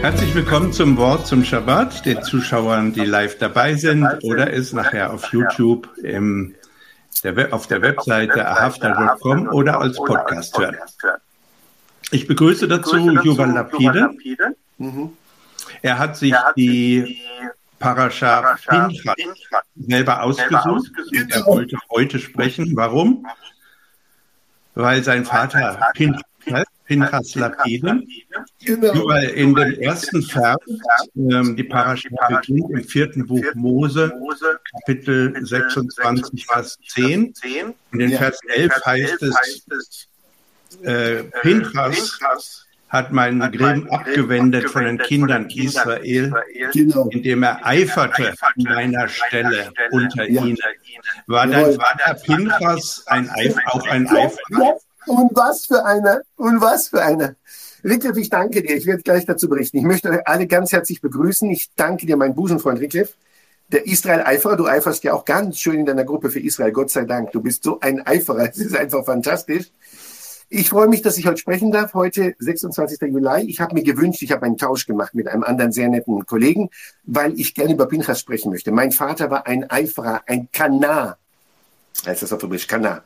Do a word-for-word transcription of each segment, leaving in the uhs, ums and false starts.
Herzlich willkommen zum Wort zum Schabbat, den Zuschauern, die live dabei sind oder es nachher auf YouTube im, der, auf der Webseite ahafta punkt com oder als Podcast hören. Ich begrüße dazu Yuval Lapide. Er hat sich die Parascha Pinchas selber ausgesucht und er wollte heute sprechen. Warum? Weil sein Vater Pinchas Pinchas Lapide, genau. Weil in dem ersten Vers, ähm, die Parascha beginnt im vierten Buch Mose, Kapitel sechsundzwanzig, Vers zehn. In den Vers elf heißt es, äh, Pinchas hat meinen Grimm abgewendet von den Kindern Israel, genau. indem er eiferte an meiner Stelle unter ja. ihnen. War dein Vater Pinchas ein Eif, auch ein Eiferer? Und was für einer, und was für einer. Rickliff, ich danke dir. Ich werde gleich dazu berichten. Ich möchte euch alle ganz herzlich begrüßen. Ich danke dir, mein Busenfreund Rickliff, der Israel-Eiferer. Du eiferst ja auch ganz schön in deiner Gruppe für Israel. Gott sei Dank. Du bist so ein Eiferer. Es ist einfach fantastisch. Ich freue mich, dass ich heute sprechen darf. Heute, sechsundzwanzigster Juli. Ich habe mir gewünscht, ich habe einen Tausch gemacht mit einem anderen sehr netten Kollegen, weil ich gerne über Pinchas sprechen möchte. Mein Vater war ein Eiferer, ein Kanar. Heißt das auf Hebräisch, Kanar.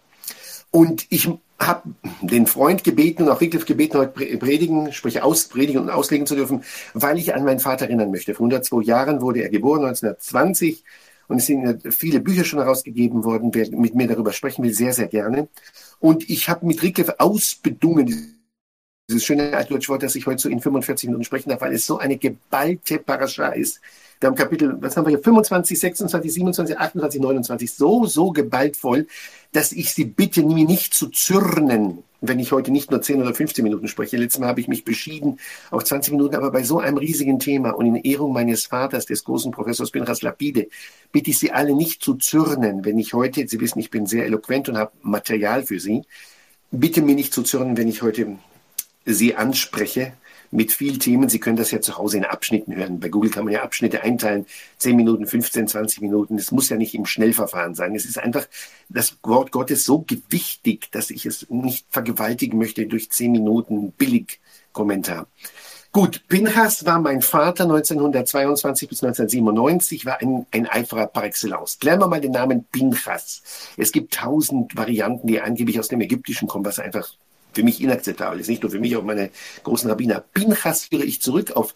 Und ich habe den Freund gebeten und auch Rickliff gebeten, heute predigen, sprich auspredigen und auslegen zu dürfen, weil ich an meinen Vater erinnern möchte. Vor hundertzwei Jahren wurde er geboren, neunzehnhundertzwanzig. Und es sind viele Bücher schon herausgegeben worden. Wer mit mir darüber sprechen will, sehr, sehr gerne. Und ich habe mit Rickliff ausbedungen, dieses schöne altdeutsche Wort, das ich heute so in fünfundvierzig Minuten sprechen darf, weil es so eine geballte Parascha ist. Wir haben Kapitel, was haben wir hier, fünfundzwanzig, sechsundzwanzig, siebenundzwanzig, achtundzwanzig, neunundzwanzig, so, so geballt voll, dass ich Sie bitte, mir nicht zu zürnen, wenn ich heute nicht nur zehn oder fünfzehn Minuten spreche. Letztes Mal habe ich mich beschieden auf zwanzig Minuten, aber bei so einem riesigen Thema und in Ehrung meines Vaters, des großen Professors Pinchas Lapide, bitte ich Sie alle nicht zu zürnen, wenn ich heute, Sie wissen, ich bin sehr eloquent und habe Material für Sie, bitte mir nicht zu zürnen, wenn ich heute Sie anspreche, mit vielen Themen. Sie können das ja zu Hause in Abschnitten hören. Bei Google kann man ja Abschnitte einteilen, zehn Minuten, fünfzehn, zwanzig Minuten. Es muss ja nicht im Schnellverfahren sein. Es ist einfach das Wort Gottes so gewichtig, dass ich es nicht vergewaltigen möchte durch zehn Minuten Billig-Kommentar. Gut, Pinchas war mein Vater neunzehnhundertzweiundzwanzig bis neunzehnhundertsiebenundneunzig, war ein, ein Eiferer par excellence. Klären wir mal den Namen Pinchas. Es gibt tausend Varianten, die angeblich aus dem Ägyptischen kommen, was einfach für mich inakzeptabel ist, nicht nur für mich, auch meine großen Rabbiner. Pinchas führe ich zurück auf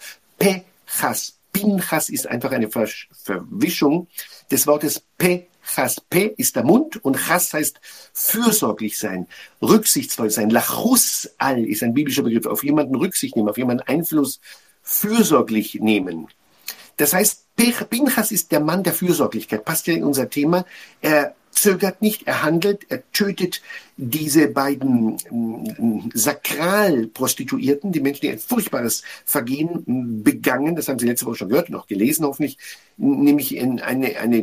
Pechas. Pinchas ist einfach eine Ver- Verwischung des Wortes Pechas. Pe ist der Mund und Chas heißt fürsorglich sein, rücksichtsvoll sein. Lachus al ist ein biblischer Begriff, auf jemanden Rücksicht nehmen, auf jemanden Einfluss fürsorglich nehmen. Das heißt, Pinchas ist der Mann der Fürsorglichkeit, passt ja in unser Thema. Er zögert nicht, er handelt, er tötet diese beiden äh, Sakralprostituierten, die Menschen, die ein furchtbares Vergehen äh, begangen, das haben Sie letzte Woche schon gehört und auch gelesen hoffentlich, nämlich in eine, eine,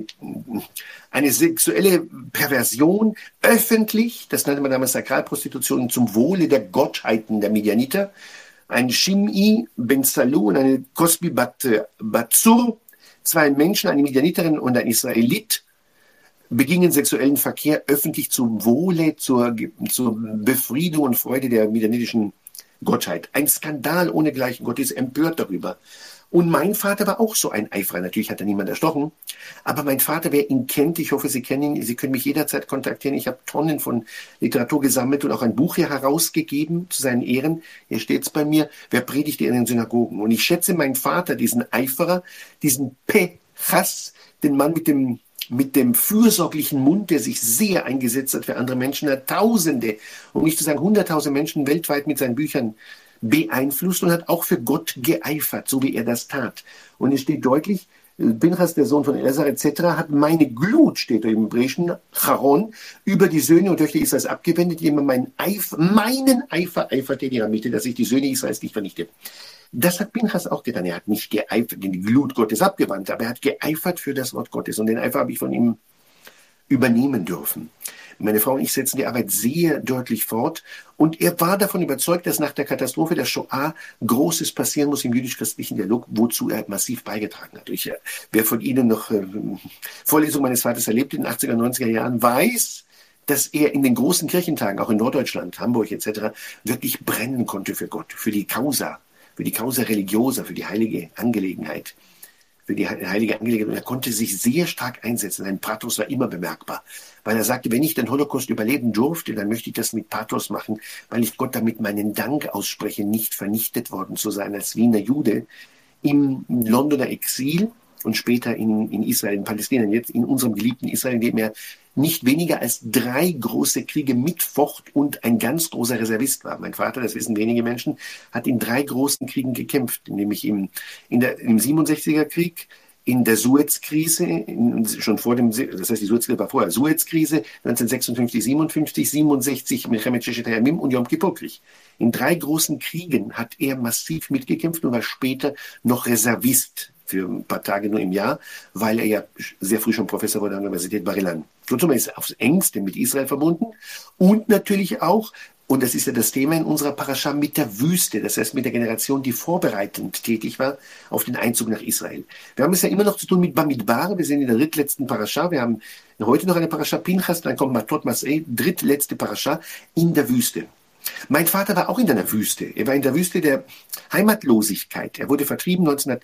eine sexuelle Perversion öffentlich, das nannte man damals Sakralprostitution, zum Wohle der Gottheiten der Midianiter, ein Shim'i ben Salu und eine Kosbi bat, Batsur, zwei Menschen, eine Midianiterin und ein Israelit, begingen sexuellen Verkehr öffentlich zum Wohle, zur, zur Befriedung und Freude der midianitischen Gottheit. Ein Skandal ohnegleichen. Gott ist empört darüber. Und mein Vater war auch so ein Eiferer. Natürlich hat er niemand erstochen. Aber mein Vater, wer ihn kennt, ich hoffe, Sie kennen ihn, Sie können mich jederzeit kontaktieren. Ich habe Tonnen von Literatur gesammelt und auch ein Buch hier herausgegeben zu seinen Ehren. Hier steht es bei mir, wer predigte in den Synagogen. Und ich schätze meinen Vater, diesen Eiferer, diesen Pechas, den Mann mit dem mit dem fürsorglichen Mund, der sich sehr eingesetzt hat für andere Menschen, hat Tausende, um nicht zu sagen hunderttausend Menschen weltweit mit seinen Büchern beeinflusst und hat auch für Gott geeifert, so wie er das tat. Und es steht deutlich, Pinchas, der Sohn von Elazar et cetera, hat meine Glut, steht da im Hebräischen, Charon, über die Söhne und Töchter Israels abgewendet, indem er meinen Eifer, meinen Eifer eiferte in ihrer Mitte, dass ich die Söhne Israels nicht vernichte. Das hat Pinchas auch getan. Er hat nicht geeifert, in die Glut Gottes abgewandt, aber er hat geeifert für das Wort Gottes. Und den Eifer habe ich von ihm übernehmen dürfen. Meine Frau und ich setzen die Arbeit sehr deutlich fort. Und er war davon überzeugt, dass nach der Katastrophe der Shoah Großes passieren muss im jüdisch-christlichen Dialog, wozu er massiv beigetragen hat. Ich, wer von Ihnen noch äh, Vorlesungen meines Vaters erlebt in den achtziger, neunziger Jahren, weiß, dass er in den großen Kirchentagen, auch in Norddeutschland, Hamburg et cetera, wirklich brennen konnte für Gott, für die Causa für die Causa religiosa, für die heilige Angelegenheit. Für die heilige Angelegenheit. Und er konnte sich sehr stark einsetzen. Sein Pathos war immer bemerkbar. Weil er sagte, wenn ich den Holocaust überleben durfte, dann möchte ich das mit Pathos machen, weil ich Gott damit meinen Dank ausspreche, nicht vernichtet worden zu sein als Wiener Jude im Londoner Exil und später in, in Israel, in Palästina, jetzt in unserem geliebten Israel, in dem er nicht weniger als drei große Kriege mitfocht und ein ganz großer Reservist war. Mein Vater, das wissen wenige Menschen, hat in drei großen Kriegen gekämpft, nämlich im, in der, im siebenundsechziger Krieg, in der Suez-Krise, in, schon vor dem, das heißt, die Suez-Krise war vorher, Suez-Krise, neunzehnhundertsechsundfünfzig, siebenundfünfzig, siebenundsechzig, Milchemet Sheshet Hayamim und Yom Kippur-Krieg. In drei großen Kriegen hat er massiv mitgekämpft und war später noch Reservist für ein paar Tage nur im Jahr, weil er ja sehr früh schon Professor wurde an der Universität Bar-Ilan. Kurzum, er ist aufs Engste mit Israel verbunden und natürlich auch, und das ist ja das Thema in unserer Parascha, mit der Wüste, das heißt mit der Generation, die vorbereitend tätig war auf den Einzug nach Israel. Wir haben es ja immer noch zu tun mit Bamidbar, wir sind in der drittletzten Parascha, wir haben heute noch eine Parascha Pinchas, dann kommt Matot Mas'eh, drittletzte Parascha in der Wüste. Mein Vater war auch in einer Wüste, er war in der Wüste der Heimatlosigkeit, er wurde vertrieben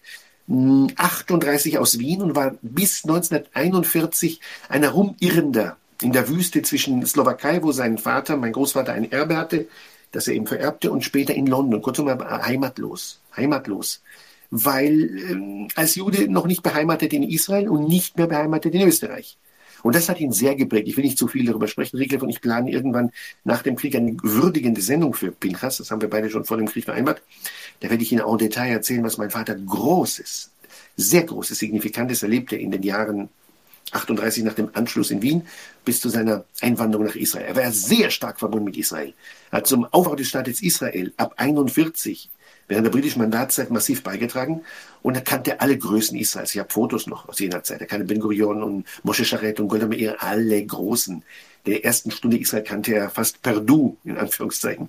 neunzehnhundertachtunddreißig aus Wien und war bis neunzehnhunderteinundvierzig ein Herumirrender in der Wüste zwischen Slowakei, wo sein Vater, mein Großvater, ein Erbe hatte, das er eben vererbte, und später in London. Kurzum, er war heimatlos, heimatlos, weil ähm, als Jude noch nicht beheimatet in Israel und nicht mehr beheimatet in Österreich. Und das hat ihn sehr geprägt. Ich will nicht zu viel darüber sprechen, Riegel, und ich plane irgendwann nach dem Krieg eine würdigende Sendung für Pinchas. Das haben wir beide schon vor dem Krieg vereinbart. Da werde ich Ihnen en Detail erzählen, was mein Vater Großes, sehr Großes, Signifikantes erlebte in den Jahren achtunddreißig nach dem Anschluss in Wien bis zu seiner Einwanderung nach Israel. Er war sehr stark verbunden mit Israel. Er hat zum Aufbau des Staates Israel ab einundvierzig während der britischen Mandatszeit massiv beigetragen und er kannte alle Größen Israels. Ich habe Fotos noch aus jener Zeit. Er kannte Ben Gurion und Moshe Sharet und Golda Meir, alle Großen. Der ersten Stunde Israel kannte er fast per Du, in Anführungszeichen,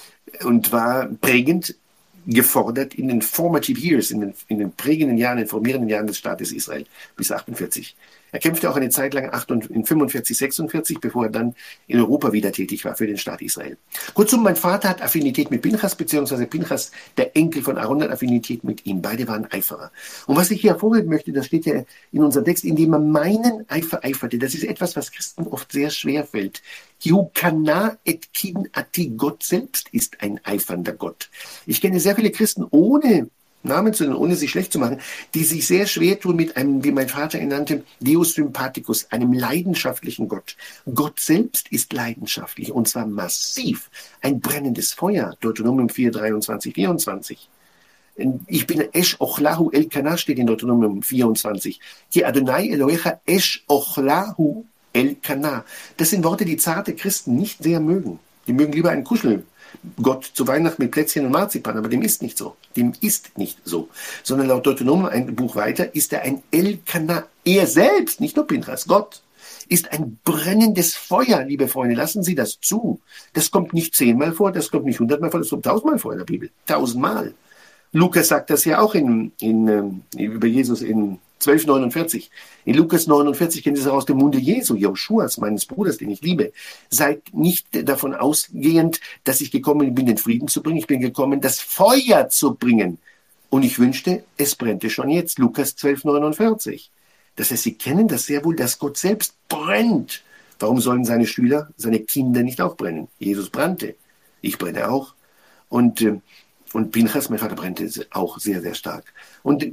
und war prägend gefordert in den formative years, in den, in den prägenden Jahren, in den formierenden Jahren des Staates Israel bis achtundvierzig. Er kämpfte auch eine Zeit lang in fünfundvierzig, sechsundvierzig, bevor er dann in Europa wieder tätig war für den Staat Israel. Kurzum, mein Vater hat Affinität mit Pinchas, beziehungsweise Pinchas, der Enkel von Aaron, hat Affinität mit ihm. Beide waren Eiferer. Und was ich hier hervorheben möchte, das steht ja in unserem Text, indem er meinen Eifer eiferte. Das ist etwas, was Christen oft sehr schwer fällt. Yukana et kin ati, Gott selbst ist ein eifernder Gott. Ich kenne sehr viele Christen ohne Namen zu nennen, ohne sich schlecht zu machen, die sich sehr schwer tun mit einem, wie mein Vater ihn nannte, Deus Sympathicus, einem leidenschaftlichen Gott. Gott selbst ist leidenschaftlich und zwar massiv. Ein brennendes Feuer, Deuteronomium vier, dreiundzwanzig, vierundzwanzig. Ich bin Esh Ochlahu Elkanah, steht in Deuteronomium vierundzwanzig. Ki Adonai Elohecha Esh Ochlahu Elkanah. Das sind Worte, die zarte Christen nicht sehr mögen. Die mögen lieber einen Kuschel. Gott zu Weihnachten mit Plätzchen und Marzipan, aber dem ist nicht so. Dem ist nicht so. Sondern laut Deuteronomium, ein Buch weiter, ist er ein Elkanah. Er selbst, nicht nur Pinchas, Gott, ist ein brennendes Feuer, liebe Freunde. Lassen Sie das zu. Das kommt nicht zehnmal vor, das kommt nicht hundertmal vor, das kommt tausendmal vor in der Bibel. Tausendmal. Lukas sagt das ja auch in, in, über Jesus in zwölf neunundvierzig. In Lukas neunundvierzig kennen Sie es auch aus dem Munde Jesu, Joshuas, meines Bruders, den ich liebe. Seid nicht davon ausgehend, dass ich gekommen bin, den Frieden zu bringen. Ich bin gekommen, das Feuer zu bringen. Und ich wünschte, es brennte schon jetzt. Lukas zwölf neunundvierzig. Das heißt, Sie kennen das sehr wohl, dass Gott selbst brennt. Warum sollen seine Schüler, seine Kinder nicht auch brennen? Jesus brannte. Ich brenne auch. Und, und Pinchas, mein Vater, brannte auch sehr, sehr stark. Und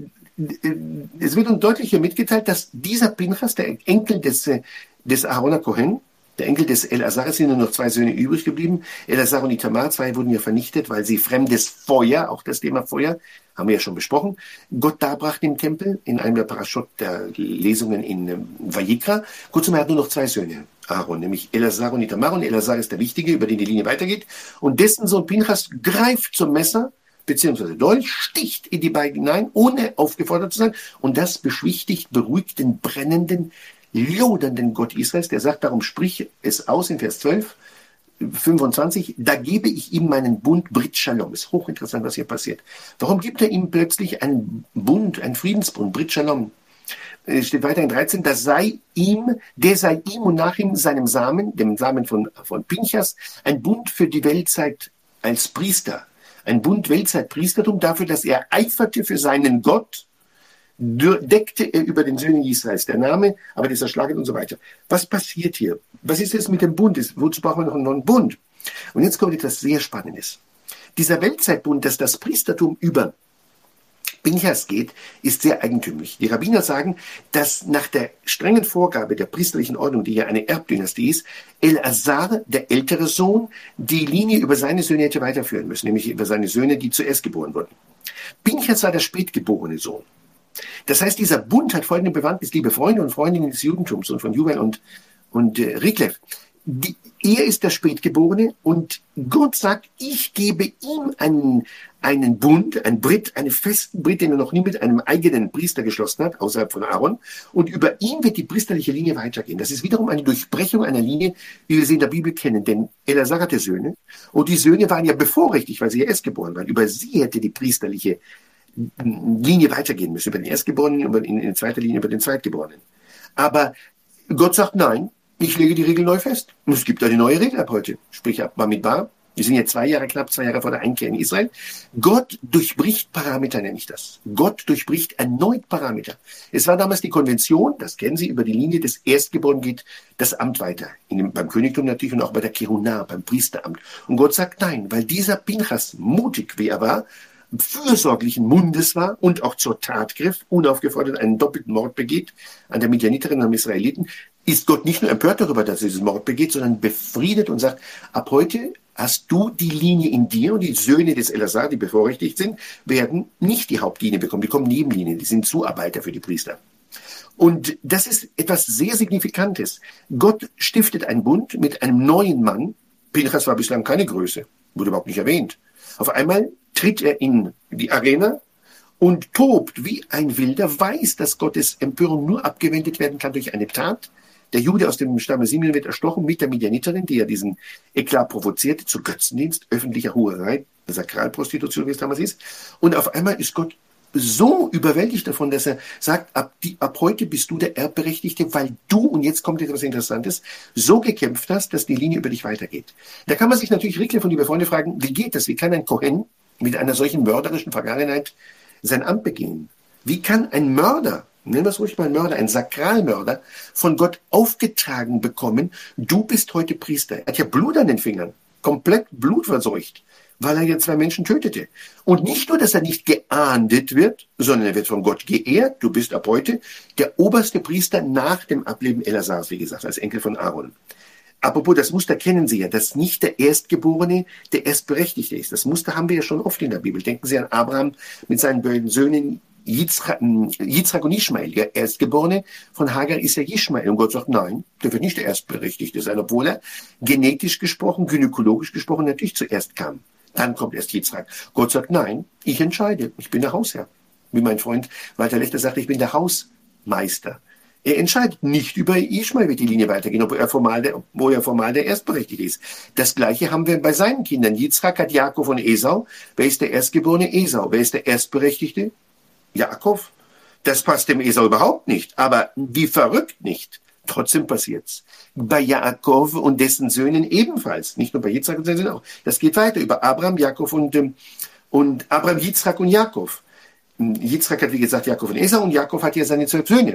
es wird uns deutlich hier mitgeteilt, dass dieser Pinchas, der Enkel des, des Aaron Kohen, der Enkel des Elazar, es sind nur noch zwei Söhne übrig geblieben. Elazar und Itamar, zwei wurden ja vernichtet, weil sie fremdes Feuer, auch das Thema Feuer, haben wir ja schon besprochen, Gott darbrachten im Tempel, in einem der Parashot der Lesungen in Vayikra. Kurzum, er hat nur noch zwei Söhne, Aaron, nämlich Elazar und Itamar. Und Elazar ist der Wichtige, über den die Linie weitergeht. Und dessen Sohn Pinchas greift zum Messer, beziehungsweise Dolch, sticht in die beiden hinein, ohne aufgefordert zu sein. Und das beschwichtigt, beruhigt den brennenden, lodernden Gott Israels. Der sagt, darum sprich es aus in Vers zwölf, fünfundzwanzig, da gebe ich ihm meinen Bund Brit Shalom. Ist hochinteressant, was hier passiert. Warum gibt er ihm plötzlich einen Bund, einen Friedensbund, Brit Shalom? Es steht weiter in dreizehn, das sei ihm, der sei ihm und nach ihm seinem Samen, dem Samen von, von Pinchas, ein Bund für die Weltzeit als Priester. Ein Bund Weltzeitpriestertum dafür, dass er eiferte für seinen Gott, deckte er über den Söhnen Israels. Der Name, aber das Erschlagen und so weiter. Was passiert hier? Was ist jetzt mit dem Bund? Wozu brauchen wir noch einen neuen Bund? Und jetzt kommt etwas sehr Spannendes. Dieser Weltzeitbund, dass das Priestertum über Pinchas geht, ist sehr eigentümlich. Die Rabbiner sagen, dass nach der strengen Vorgabe der priesterlichen Ordnung, die ja eine Erbdynastie ist, Eleazar, der ältere Sohn, die Linie über seine Söhne hätte weiterführen müssen, nämlich über seine Söhne, die zuerst geboren wurden. Pinchas war der spätgeborene Sohn. Das heißt, dieser Bund hat folgende Bewandtnis, liebe Freunde und Freundinnen des Judentums und von Juwel und, und äh, Rickleff. Die, er ist der Spätgeborene und Gott sagt, ich gebe ihm einen, einen Bund, einen Brit, einen festen Brit, den er noch nie mit einem eigenen Priester geschlossen hat, außerhalb von Aaron. Und über ihn wird die priesterliche Linie weitergehen. Das ist wiederum eine Durchbrechung einer Linie, wie wir sie in der Bibel kennen. Denn Eleazar hatte Söhne und die Söhne waren ja bevorrechtigt, weil sie ja erst geboren waren. Über sie hätte die priesterliche Linie weitergehen müssen, über den Erstgeborenen, über, in, in zweiter Linie über den Zweitgeborenen. Aber Gott sagt, nein, ich lege die Regel neu fest. Und es gibt eine neue Regel ab heute, sprich ab Bamidbar. Wir sind jetzt zwei Jahre, knapp zwei Jahre vor der Einkehr in Israel. Gott durchbricht Parameter, nenne ich das. Gott durchbricht erneut Parameter. Es war damals die Konvention, das kennen Sie, über die Linie des Erstgeborenen geht das Amt weiter. In dem, beim Königtum natürlich und auch bei der Kehuna, beim Priesteramt. Und Gott sagt nein, weil dieser Pinchas, mutig wie er war, fürsorglichen Mundes war und auch zur Tat griff, unaufgefordert einen doppelten Mord begeht an der Midianiterin und am Israeliten, ist Gott nicht nur empört darüber, dass er diesen Mord begeht, sondern befriedet und sagt, ab heute hast du die Linie in dir und die Söhne des Eleazar, die bevorrechtigt sind, werden nicht die Hauptlinie bekommen, die kommen Nebenlinien, die sind Zuarbeiter für die Priester. Und das ist etwas sehr Signifikantes. Gott stiftet einen Bund mit einem neuen Mann. Pinchas war bislang keine Größe, wurde überhaupt nicht erwähnt. Auf einmal tritt er in die Arena und tobt wie ein Wilder, weiß, dass Gottes Empörung nur abgewendet werden kann durch eine Tat. Der Jude aus dem Stamme Simeon wird erstochen mit der Midianiterin, die ja diesen Eklat provozierte, zu Götzendienst, öffentlicher Hurerei, Sakralprostitution, wie es damals ist. Und auf einmal ist Gott so überwältigt davon, dass er sagt, ab, die, ab heute bist du der Erbberechtigte, weil du, und jetzt kommt etwas Interessantes, so gekämpft hast, dass die Linie über dich weitergeht. Da kann man sich natürlich Rickleff und liebe Freunde fragen, wie geht das? Wie kann ein Kohen mit einer solchen mörderischen Vergangenheit sein Amt begehen? Wie kann ein Mörder, nennen wir es ruhig mal Mörder, ein Sakralmörder, von Gott aufgetragen bekommen, du bist heute Priester? Er hat ja Blut an den Fingern, komplett blutverseucht, weil er ja zwei Menschen tötete. Und nicht nur, dass er nicht geahndet wird, sondern er wird von Gott geehrt. Du bist ab heute der oberste Priester nach dem Ableben Eleazars, wie gesagt, als Enkel von Aaron. Apropos, das Muster kennen Sie ja, dass nicht der Erstgeborene der Erstberechtigte ist. Das Muster haben wir ja schon oft in der Bibel. Denken Sie an Abraham mit seinen beiden Söhnen Yitzchak, Yitzchak und Ishmael. Der Erstgeborene von Hagar ist ja Ishmael. Und Gott sagt, nein, der wird nicht der Erstberechtigte sein, obwohl er genetisch gesprochen, gynäkologisch gesprochen natürlich zuerst kam. Dann kommt erst Yitzchak. Gott sagt, nein, ich entscheide. Ich bin der Hausherr. Wie mein Freund Walter Lechter sagt, ich bin der Hausmeister. Er entscheidet nicht über Ishmael, wird die Linie weitergehen, obwohl er formal der, obwohl er formal der Erstberechtigte ist. Das Gleiche haben wir bei seinen Kindern. Yitzchak hat Jakob und Esau. Wer ist der Erstgeborene? Esau. Wer ist der Erstberechtigte? Jakob. Das passt dem Esau überhaupt nicht, aber wie verrückt nicht. Trotzdem passiert's. Bei Jakob und dessen Söhnen ebenfalls. Nicht nur bei Yitzchak und seinen Söhnen auch. Das geht weiter über Abraham, Jakob und, und Abraham, Yitzchak und Jakob. Yitzchak hat, wie gesagt, Jakob und Esau und Jakob hat ja seine zwölf Söhne.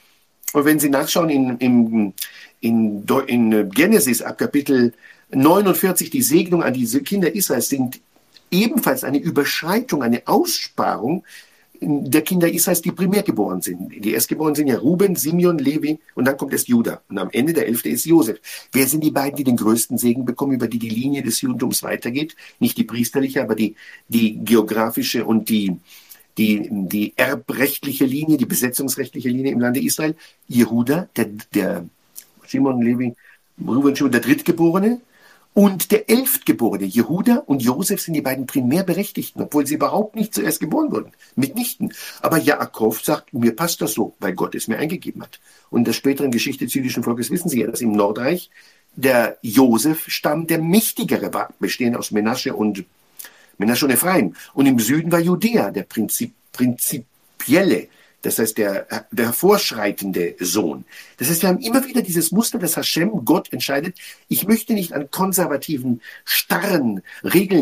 Und wenn Sie nachschauen in, in, in, in Genesis ab Kapitel neunundvierzig, die Segnung an diese Kinder Israels sind ebenfalls eine Überschreitung, eine Aussparung der Kinder Israels, die primär geboren sind. Die Erstgeborenen sind ja Ruben, Simeon, Levi und dann kommt erst Juda. Und am Ende der Elfte ist Josef. Wer sind die beiden, die den größten Segen bekommen, über die die Linie des Judentums weitergeht? Nicht die priesterliche, aber die, die geografische und die, die, die erbrechtliche Linie, die besetzungsrechtliche Linie im Lande Israel. Jehuda, der, der Simon, Levi, Ruben, Simon, der Drittgeborene. Und der Elftgeborene, Jehuda und Josef, sind die beiden Primärberechtigten, obwohl sie überhaupt nicht zuerst geboren wurden. Mitnichten. Aber Jakob sagt, mir passt das so, weil Gott es mir eingegeben hat. Und in der späteren Geschichte des jüdischen Volkes wissen Sie ja, dass im Nordreich der Josef-Stamm der mächtigere war, bestehend aus Menasche und, Menasche und Ephraim. Und im Süden war Judäa der Prinzip, prinzipielle, das heißt der, der hervorschreitende Sohn. Das heißt, wir haben immer wieder dieses Muster, dass Hashem, Gott, entscheidet, ich möchte nicht an konservativen, starren Regeln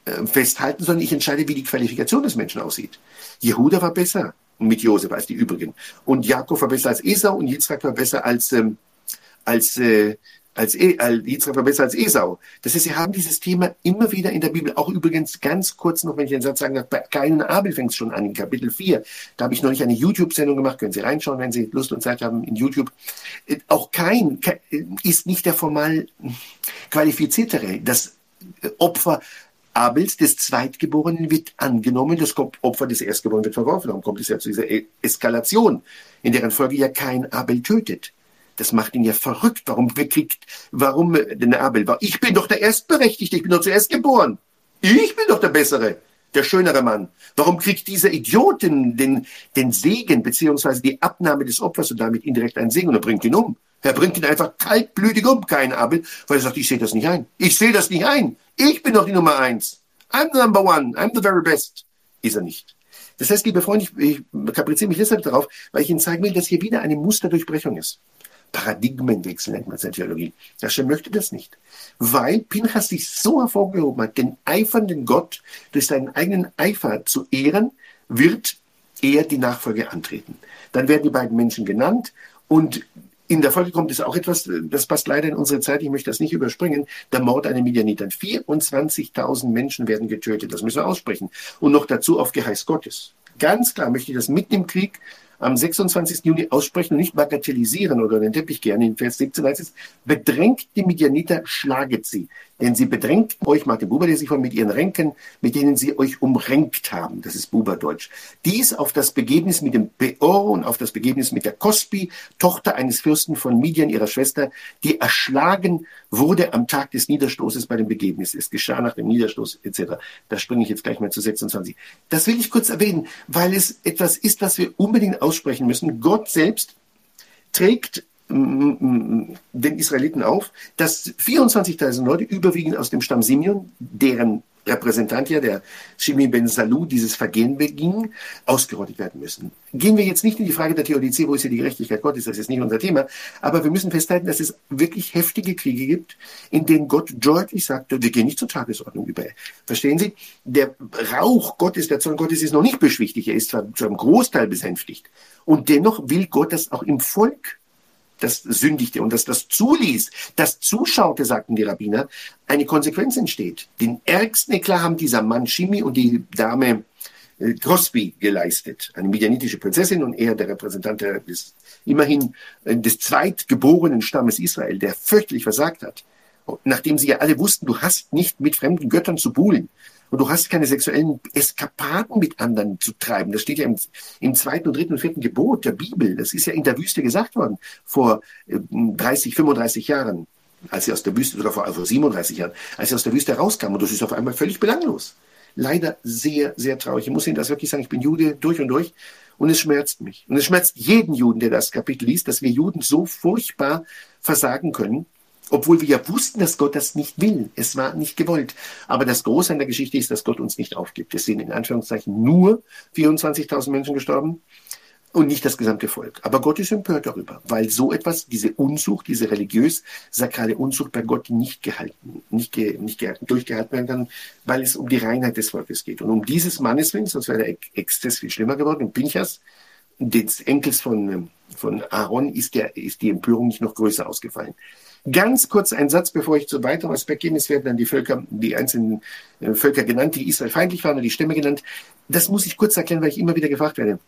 äh, festhalten, sondern ich entscheide, wie die Qualifikation des Menschen aussieht. Jehuda war besser mit Josef als die übrigen. Und Jakob war besser als Esau und Yitzchak war besser als, ähm, als, äh, als, e als Yitzchak war besser als Esau. Das heißt, sie haben dieses Thema immer wieder in der Bibel, auch übrigens ganz kurz noch, wenn ich den Satz sagen darf, bei Kain und Abel fängt es schon an, in Kapitel vier. Da habe ich neulich eine YouTube-Sendung gemacht, können Sie reinschauen, wenn Sie Lust und Zeit haben, in YouTube. Äh, auch Kain ist nicht der formal qualifiziertere. Das Opfer Abels, des Zweitgeborenen, wird angenommen, das Opfer des Erstgeborenen wird verworfen. Darum kommt es ja zu dieser Eskalation, in deren Folge ja Kain Abel tötet. Das macht ihn ja verrückt. Warum bekriegt, warum denn Abel war? Ich bin doch der Erstberechtigte, ich bin doch zuerst geboren. Ich bin doch der Bessere, der schönere Mann. Warum kriegt dieser Idiot den, den, den Segen, beziehungsweise die Abnahme des Opfers und damit indirekt einen Segen und er bringt ihn um? Er bringt ihn einfach kaltblütig um, kein Abel, weil er sagt, ich sehe das nicht ein. Ich sehe das nicht ein. Ich bin doch die Nummer eins. I'm the number one. I'm the very best. Ist er nicht. Das heißt, liebe Freunde, ich, ich kapriziere mich deshalb darauf, weil ich Ihnen zeigen will, dass hier wieder eine Musterdurchbrechung ist. Paradigmenwechsel nennt man es in der Theologie. Hashem möchte das nicht. Weil Pinchas sich so hervorgehoben hat, den eifernden Gott durch seinen eigenen Eifer zu ehren, wird er die Nachfolge antreten. Dann werden die beiden Menschen genannt und in der Folge kommt es auch etwas, das passt leider in unsere Zeit, ich möchte das nicht überspringen, der Mord an den Midianitern. vierundzwanzigtausend Menschen werden getötet, das müssen wir aussprechen. Und noch dazu auf Geheiß Gottes. Ganz klar möchte ich das mitten im Krieg am sechsundzwanzigsten Juni aussprechen und nicht bagatellisieren oder den Teppich gerne. In Vers siebzehn heißt es, bedrängt die Midianiter, schlaget sie. Denn sie bedrängt euch, Martin Buber, der sich von mit ihren Ränken, mit denen sie euch umrenkt haben. Das ist Buberdeutsch. Dies auf das Begebnis mit dem Peor und auf das Begebnis mit der Kospi, Tochter eines Fürsten von Midian, ihrer Schwester, die erschlagen wurde am Tag des Niederstoßes bei dem Begebnis. Es geschah nach dem Niederstoß et cetera. Da springe ich jetzt gleich mal zu sechsundzwanzig. Das will ich kurz erwähnen, weil es etwas ist, was wir unbedingt aussprechen müssen. Gott selbst trägt den Israeliten auf, dass vierundzwanzigtausend Leute, überwiegend aus dem Stamm Simeon, deren Repräsentant ja, der Shimi ben Salu, dieses Vergehen beging, ausgerottet werden müssen. Gehen wir jetzt nicht in die Frage der Theodizee, wo ist hier die Gerechtigkeit Gottes, das ist nicht unser Thema, aber wir müssen festhalten, dass es wirklich heftige Kriege gibt, in denen Gott deutlich sagt, wir gehen nicht zur Tagesordnung über. Verstehen Sie? Der Rauch Gottes, der Zorn Gottes ist noch nicht beschwichtigt, er ist zwar zu einem Großteil besänftigt. Und dennoch will Gott das auch im Volk, das sündigte und das das zuließ, das zuschaute, sagten die Rabbiner, eine Konsequenz entsteht. Den ärgsten Eklat haben dieser Mann Shimi und die Dame äh, Kospi geleistet, eine midianitische Prinzessin und er der Repräsentant des immerhin äh, des zweitgeborenen Stammes Israel, der fürchterlich versagt hat. Und nachdem sie ja alle wussten, du hast nicht mit fremden Göttern zu buhlen. Und du hast keine sexuellen Eskapaden mit anderen zu treiben. Das steht ja im, im zweiten und dritten und vierten Gebot der Bibel. Das ist ja in der Wüste gesagt worden vor äh, dreißig, fünfunddreißig Jahren, als sie aus der Wüste, sogar vor also siebenunddreißig Jahren, als sie aus der Wüste rauskamen. Und das ist auf einmal völlig belanglos. Leider sehr, sehr traurig. Ich muss Ihnen das wirklich sagen, ich bin Jude durch und durch und es schmerzt mich. Und es schmerzt jeden Juden, der das Kapitel liest, dass wir Juden so furchtbar versagen können, obwohl wir ja wussten, dass Gott das nicht will. Es war nicht gewollt. Aber das Große an der Geschichte ist, dass Gott uns nicht aufgibt. Es sind in Anführungszeichen nur vierundzwanzigtausend Menschen gestorben und nicht das gesamte Volk. Aber Gott ist empört darüber, weil so etwas, diese Unzucht, diese religiös-sakrale Unzucht bei Gott nicht gehalten, nicht, ge, nicht gehalten, durchgehalten werden kann, weil es um die Reinheit des Volkes geht. Und um dieses Mannes willen, sonst wäre der Exzess viel schlimmer geworden. Und Pinchas, des Enkels von, von Aaron, ist, der, ist die Empörung nicht noch größer ausgefallen. Ganz kurz ein Satz, bevor ich zu weiteren Aspekt gehe. Es werden dann die Völker, die einzelnen äh, Völker genannt, die Israel feindlich waren, oder die Stämme genannt. Das muss ich kurz erklären, weil ich immer wieder gefragt werde.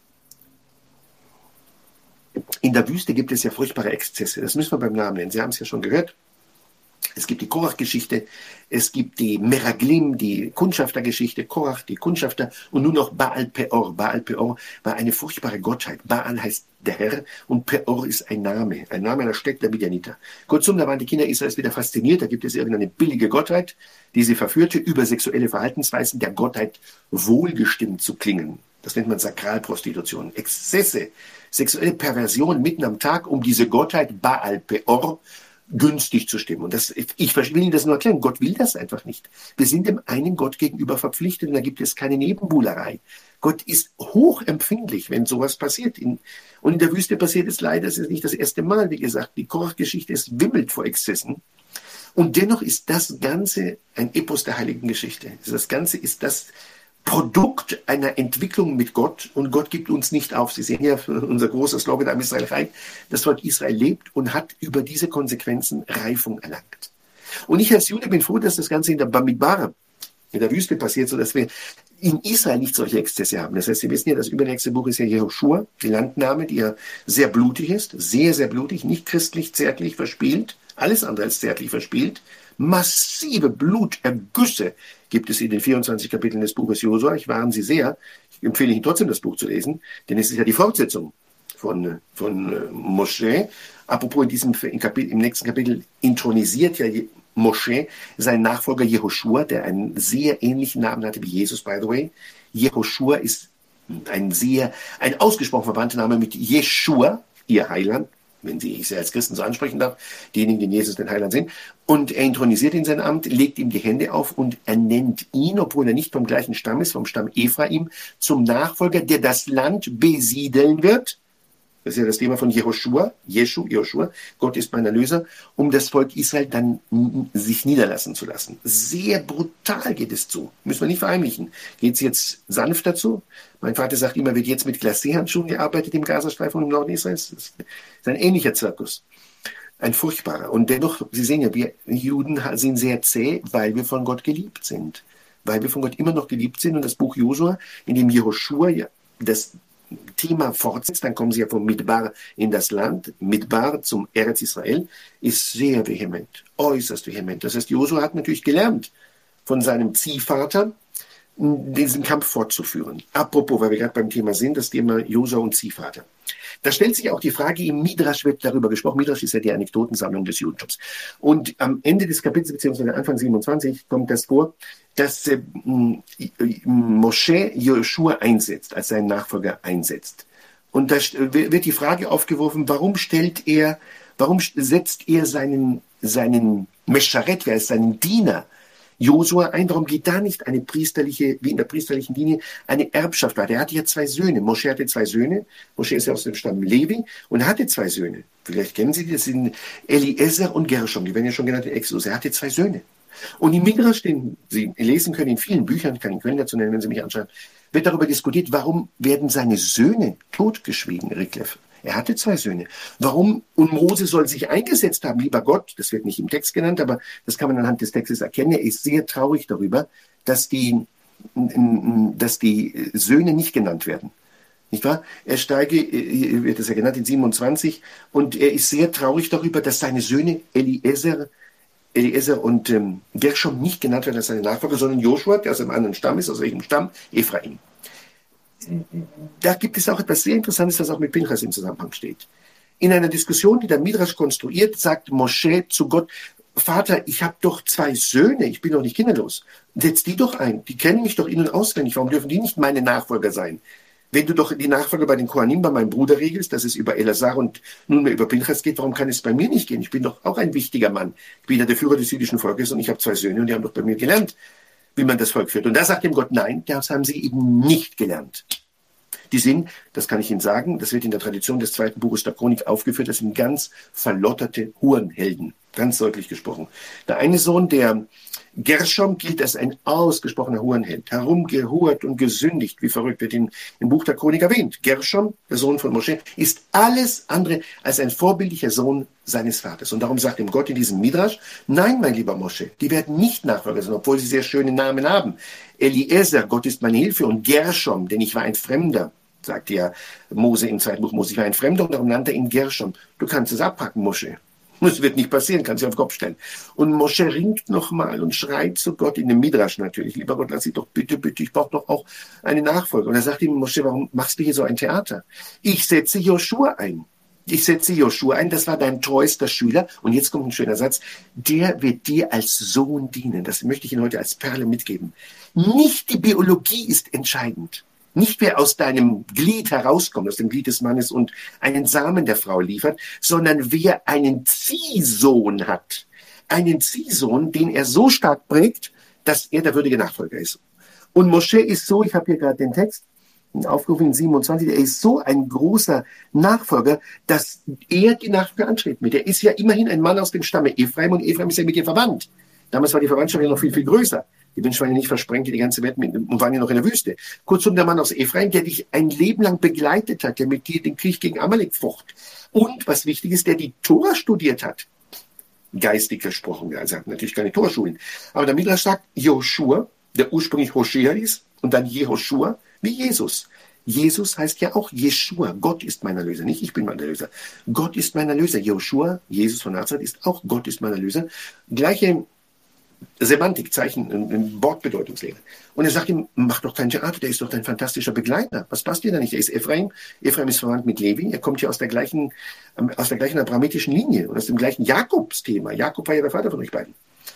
In der Wüste gibt es ja furchtbare Exzesse. Das müssen wir beim Namen nennen. Sie haben es ja schon gehört. Es gibt die Korach-Geschichte, es gibt die Meraglim, die Kundschaftergeschichte, Korach, die Kundschafter und nun noch Baal Peor. Baal Peor war eine furchtbare Gottheit. Baal heißt der Herr und Peor ist ein Name, ein Name einer Stätte der Midianiter. Kurzum, da waren die Kinder Israels wieder fasziniert, da gibt es irgendeine billige Gottheit, die sie verführte, über sexuelle Verhaltensweisen der Gottheit wohlgestimmt zu klingen. Das nennt man Sakralprostitution. Exzesse, sexuelle Perversion mitten am Tag, um diese Gottheit Baal Peor günstig zu stimmen. Und das, ich will Ihnen das nur erklären. Gott will das einfach nicht. Wir sind dem einen Gott gegenüber verpflichtet und da gibt es keine Nebenbuhlerei. Gott ist hochempfindlich, wenn sowas passiert. In, und in der Wüste passiert es leider, es ist nicht das erste Mal, wie gesagt, die Korach-Geschichte ist wimmelt vor Exzessen. Und dennoch ist das Ganze ein Epos der heiligen Geschichte. Das Ganze ist das Produkt einer Entwicklung mit Gott, und Gott gibt uns nicht auf. Sie sehen ja unser großer Slogan am Israel Reich, das Volk Israel lebt und hat über diese Konsequenzen Reifung erlangt. Und ich als Jude bin froh, dass das Ganze in der Bamidbar, in der Wüste passiert, sodass wir in Israel nicht solche Exzesse haben. Das heißt, Sie wissen ja, das übernächste Buch ist ja Jehoschua, die Landnahme, die ja sehr blutig ist, sehr, sehr blutig, nicht christlich, zärtlich, verspielt, alles andere als zärtlich verspielt. Massive Blutergüsse gibt es in den vierundzwanzig Kapiteln des Buches Josua. Ich warne Sie sehr, ich empfehle Ihnen trotzdem das Buch zu lesen, denn es ist ja die Fortsetzung von, von äh, Mosche. Apropos, in diesem, in Kapitel, im nächsten Kapitel intronisiert ja Mosche seinen Nachfolger Jehoschua, der einen sehr ähnlichen Namen hatte wie Jesus, by the way. Jehoschua ist ein sehr, ein ausgesprochen verwandter Name mit Jeschua, ihr Heiland, wenn Sie ich als Christen so ansprechen darf, diejenigen, die in Jesus den Heiland sind. Und er intronisiert ihn sein Amt, legt ihm die Hände auf und ernennt ihn, obwohl er nicht vom gleichen Stamm ist, vom Stamm Ephraim, zum Nachfolger, der das Land besiedeln wird. Das ist ja das Thema von Jehoschua, Jeschu, Joshua. Gott ist mein Erlöser, um das Volk Israel dann sich niederlassen zu lassen. Sehr brutal geht es zu. Müssen wir nicht verheimlichen. Geht es jetzt sanft dazu? Mein Vater sagt immer, wird jetzt mit Glacé-Handschuhen gearbeitet im Gazastreifen und im Norden Israels. Das ist ein ähnlicher Zirkus. Ein furchtbarer. Und dennoch, Sie sehen ja, wir Juden sind sehr zäh, weil wir von Gott geliebt sind. Weil wir von Gott immer noch geliebt sind. Und das Buch Josua, in dem Jehoschua ja das Thema fortsetzt, dann kommen sie ja vom Midbar in das Land, Midbar zum Eretz Israel, ist sehr vehement, äußerst vehement. Das heißt, Josua hat natürlich gelernt von seinem Ziehvater, diesen Kampf fortzuführen. Apropos, weil wir gerade beim Thema sind, das Thema Josua und Ziehvater. Da stellt sich auch die Frage, im Midrash wird darüber gesprochen, Midrash ist ja die Anekdotensammlung des Judentums. Und am Ende des Kapitels, beziehungsweise Anfang siebenundzwanzig, kommt das vor, dass äh, Mosche Joshua einsetzt, als seinen Nachfolger einsetzt. Und da wird die Frage aufgeworfen, warum stellt er, warum setzt er seinen, seinen Mescharet, wer ist seinen Diener, Josua ein, warum geht da nicht eine priesterliche, wie in der priesterlichen Linie, eine Erbschaft weiter? Er hatte ja zwei Söhne. Mosche hatte zwei Söhne. Mosche ist ja aus dem Stamm Levi und er hatte zwei Söhne. Vielleicht kennen Sie die, das sind Eliezer und Gershom. Die werden ja schon genannt in Exodus. Er hatte zwei Söhne. Und im Midrash, den Sie lesen können, in vielen Büchern, kann ich Quellen dazu nennen, wenn Sie mich anschauen, wird darüber diskutiert, warum werden seine Söhne totgeschwiegen, Rickleff. Er hatte zwei Söhne. Warum? Und Mose soll sich eingesetzt haben, lieber Gott, das wird nicht im Text genannt, aber das kann man anhand des Textes erkennen. Er ist sehr traurig darüber, dass die, dass die Söhne nicht genannt werden. Nicht wahr? Er steige, hier wird es ja genannt in siebenundzwanzig, und er ist sehr traurig darüber, dass seine Söhne Eliezer, Eliezer und ähm, Gershom nicht genannt werden als seine Nachfolger, sondern Joshua, der aus einem anderen Stamm ist, aus welchem Stamm? Ephraim. Da gibt es auch etwas sehr Interessantes, was auch mit Pinchas im Zusammenhang steht. In einer Diskussion, die der Midrash konstruiert, sagt Mosche zu Gott, Vater, ich habe doch zwei Söhne, ich bin doch nicht kinderlos. Setz die doch ein, die kennen mich doch in- und auswendig, warum dürfen die nicht meine Nachfolger sein? Wenn du doch die Nachfolger bei den Kohanim, bei meinem Bruder regelst, dass es über Elazar und nunmehr über Pinchas geht, warum kann es bei mir nicht gehen? Ich bin doch auch ein wichtiger Mann. Ich bin ja der Führer des jüdischen Volkes und ich habe zwei Söhne und die haben doch bei mir gelernt, wie man das Volk führt. Und da sagt ihm Gott, nein, das haben sie eben nicht gelernt. Die sind, das kann ich Ihnen sagen, das wird in der Tradition des zweiten Buches der Chronik aufgeführt, das sind ganz verlotterte Hurenhelden, ganz deutlich gesprochen. Der eine Sohn, der Gershom, gilt als ein ausgesprochener Hurenheld, herumgehurt und gesündigt, wie verrückt wird in, im Buch der Chronik erwähnt. Gershom, der Sohn von Mosche, ist alles andere als ein vorbildlicher Sohn seines Vaters. Und darum sagt ihm Gott in diesem Midrash, nein, mein lieber Mosche, die werden nicht Nachfolger sein, obwohl sie sehr schöne Namen haben. Eliezer, Gott ist meine Hilfe, und Gershom, denn ich war ein Fremder, sagt ja Mose im zweiten Buch Mose, ich war ein Fremder und darum nannte er ihn Gershom. Du kannst es abpacken, Mosche. Das wird nicht passieren, kannst du auf den Kopf stellen. Und Mosche ringt nochmal und schreit zu Gott, in dem Midrash natürlich, lieber Gott, lass sie doch bitte, bitte, ich brauche doch auch eine Nachfolge. Und er sagt ihm, Mosche, warum machst du hier so ein Theater? Ich setze Joshua ein. Ich setze Joshua ein, das war dein treuester Schüler. Und jetzt kommt ein schöner Satz, der wird dir als Sohn dienen. Das möchte ich Ihnen heute als Perle mitgeben. Nicht die Biologie ist entscheidend. Nicht wer aus deinem Glied herauskommt, aus dem Glied des Mannes und einen Samen der Frau liefert, sondern wer einen Ziehsohn hat. Einen Ziehsohn, den er so stark prägt, dass er der würdige Nachfolger ist. Und Mosche ist so, ich habe hier gerade den Text, Aufgerufen in siebenundzwanzig, er ist so ein großer Nachfolger, dass er die Nachfolger antreten wird. Er ist ja immerhin ein Mann aus dem Stamme Ephraim und Ephraim ist ja mit ihr verwandt. Damals war die Verwandtschaft ja noch viel, viel größer. Die Menschen waren ja nicht versprengte die ganze Welt mit, und waren ja noch in der Wüste. Kurzum, der Mann aus Ephraim, der dich ein Leben lang begleitet hat, der mit dir den Krieg gegen Amalek focht. Und, was wichtig ist, der die Tora studiert hat. Geistig versprochen. Also er hat natürlich keine Torschulen. Aber der Midrash sagt, Joshua, der ursprünglich Hoshea ist, und dann Jehoshua, wie Jesus. Jesus heißt ja auch Jeschua. Gott ist mein Erlöser. Nicht ich bin mein Erlöser. Gott ist mein Erlöser. Joshua, Jesus von Nazareth, ist auch Gott ist mein Erlöser. Gleiche Semantik, Zeichen, Wortbedeutungslehre. Und er sagt ihm, mach doch kein Theater, der ist doch dein fantastischer Begleiter. Was passt dir da nicht? Er ist Ephraim. Ephraim ist verwandt mit Levi. Er kommt ja aus der gleichen, aus der gleichen abrahamitischen Linie und aus dem gleichen Jakobsthema. Jakob war ja der Vater von euch beiden.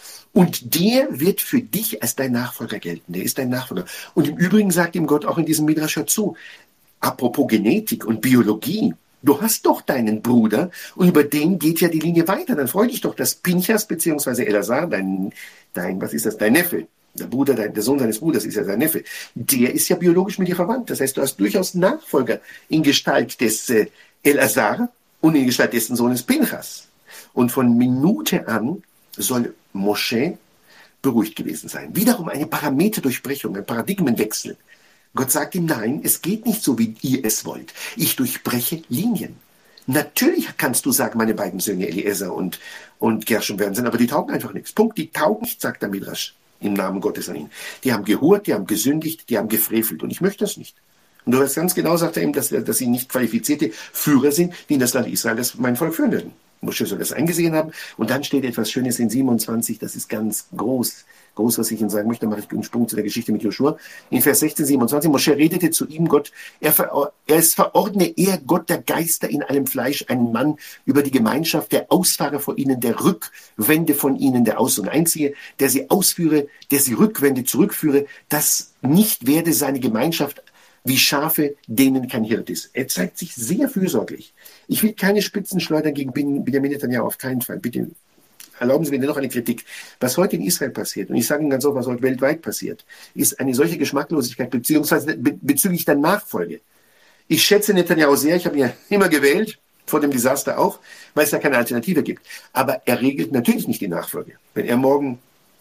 Und der wird für dich als dein Nachfolger gelten. Der ist dein Nachfolger. Und im Übrigen sagt ihm Gott auch in diesem Midrash dazu, apropos Genetik und Biologie, du hast doch deinen Bruder und über den geht ja die Linie weiter. Dann freu dich doch, dass Pinchas bzw. Elazar, dein, dein, was ist das, dein Neffe, der Bruder, dein, der Sohn deines Bruders ist ja dein Neffe, der ist ja biologisch mit dir verwandt. Das heißt, du hast durchaus Nachfolger in Gestalt des äh, Elazar und in Gestalt dessen Sohnes Pinchas. Und von Minute an soll Mosche beruhigt gewesen sein. Wiederum eine Parameterdurchbrechung, ein Paradigmenwechsel. Gott sagt ihm, nein, es geht nicht so, wie ihr es wollt. Ich durchbreche Linien. Natürlich kannst du sagen, meine beiden Söhne Eliezer und, und Gershom werden sein, aber die taugen einfach nichts. Punkt, die taugen nicht, sagt der Midrash im Namen Gottes an ihn. Die haben gehurt, die haben gesündigt, die haben gefrevelt und ich möchte das nicht. Und du weißt ganz genau, sagt er ihm, dass, dass sie nicht qualifizierte Führer sind, die in das Land Israel, das mein Volk führen werden. Mosche soll das eingesehen haben. Und dann steht etwas Schönes in siebenundzwanzig, das ist ganz groß, groß, was ich Ihnen sagen möchte. Da mache ich einen Sprung zu der Geschichte mit Joshua. In Vers sechzehn, siebenundzwanzig, Mosche redete zu ihm, Gott, er, ver, er ist verordne er, Gott der Geister in allem Fleisch, einen Mann über die Gemeinschaft, der ausfahre vor ihnen, der Rückwende von ihnen, der aus- und einziehe, der sie ausführe, der sie rückwende, zurückführe, dass nicht werde seine Gemeinschaft wie Schafe, denen kein Hirt ist. Er zeigt sich sehr fürsorglich. Ich will keine Spitzen schleudern gegen Benjamin Netanyahu, auf keinen Fall. Bitte erlauben Sie mir noch eine Kritik. Was heute in Israel passiert, und ich sage Ihnen ganz offen, was heute weltweit passiert, ist eine solche Geschmacklosigkeit beziehungsweise be- bezüglich der Nachfolge. Ich schätze Netanyahu sehr, ich habe ihn ja immer gewählt, vor dem Desaster auch, weil es da keine Alternative gibt. Aber er regelt natürlich nicht die Nachfolge. Wenn er morgen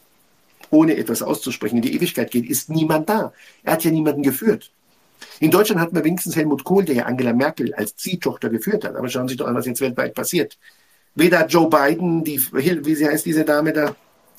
ohne etwas auszusprechen in die Ewigkeit geht, ist niemand da. Er hat ja niemanden geführt. In Deutschland hatten wir wenigstens Helmut Kohl, der ja Angela Merkel als Ziehtochter geführt hat. Aber schauen Sie sich doch an, was jetzt weltweit passiert. Weder Joe Biden, die, wie sie heißt, diese Dame da,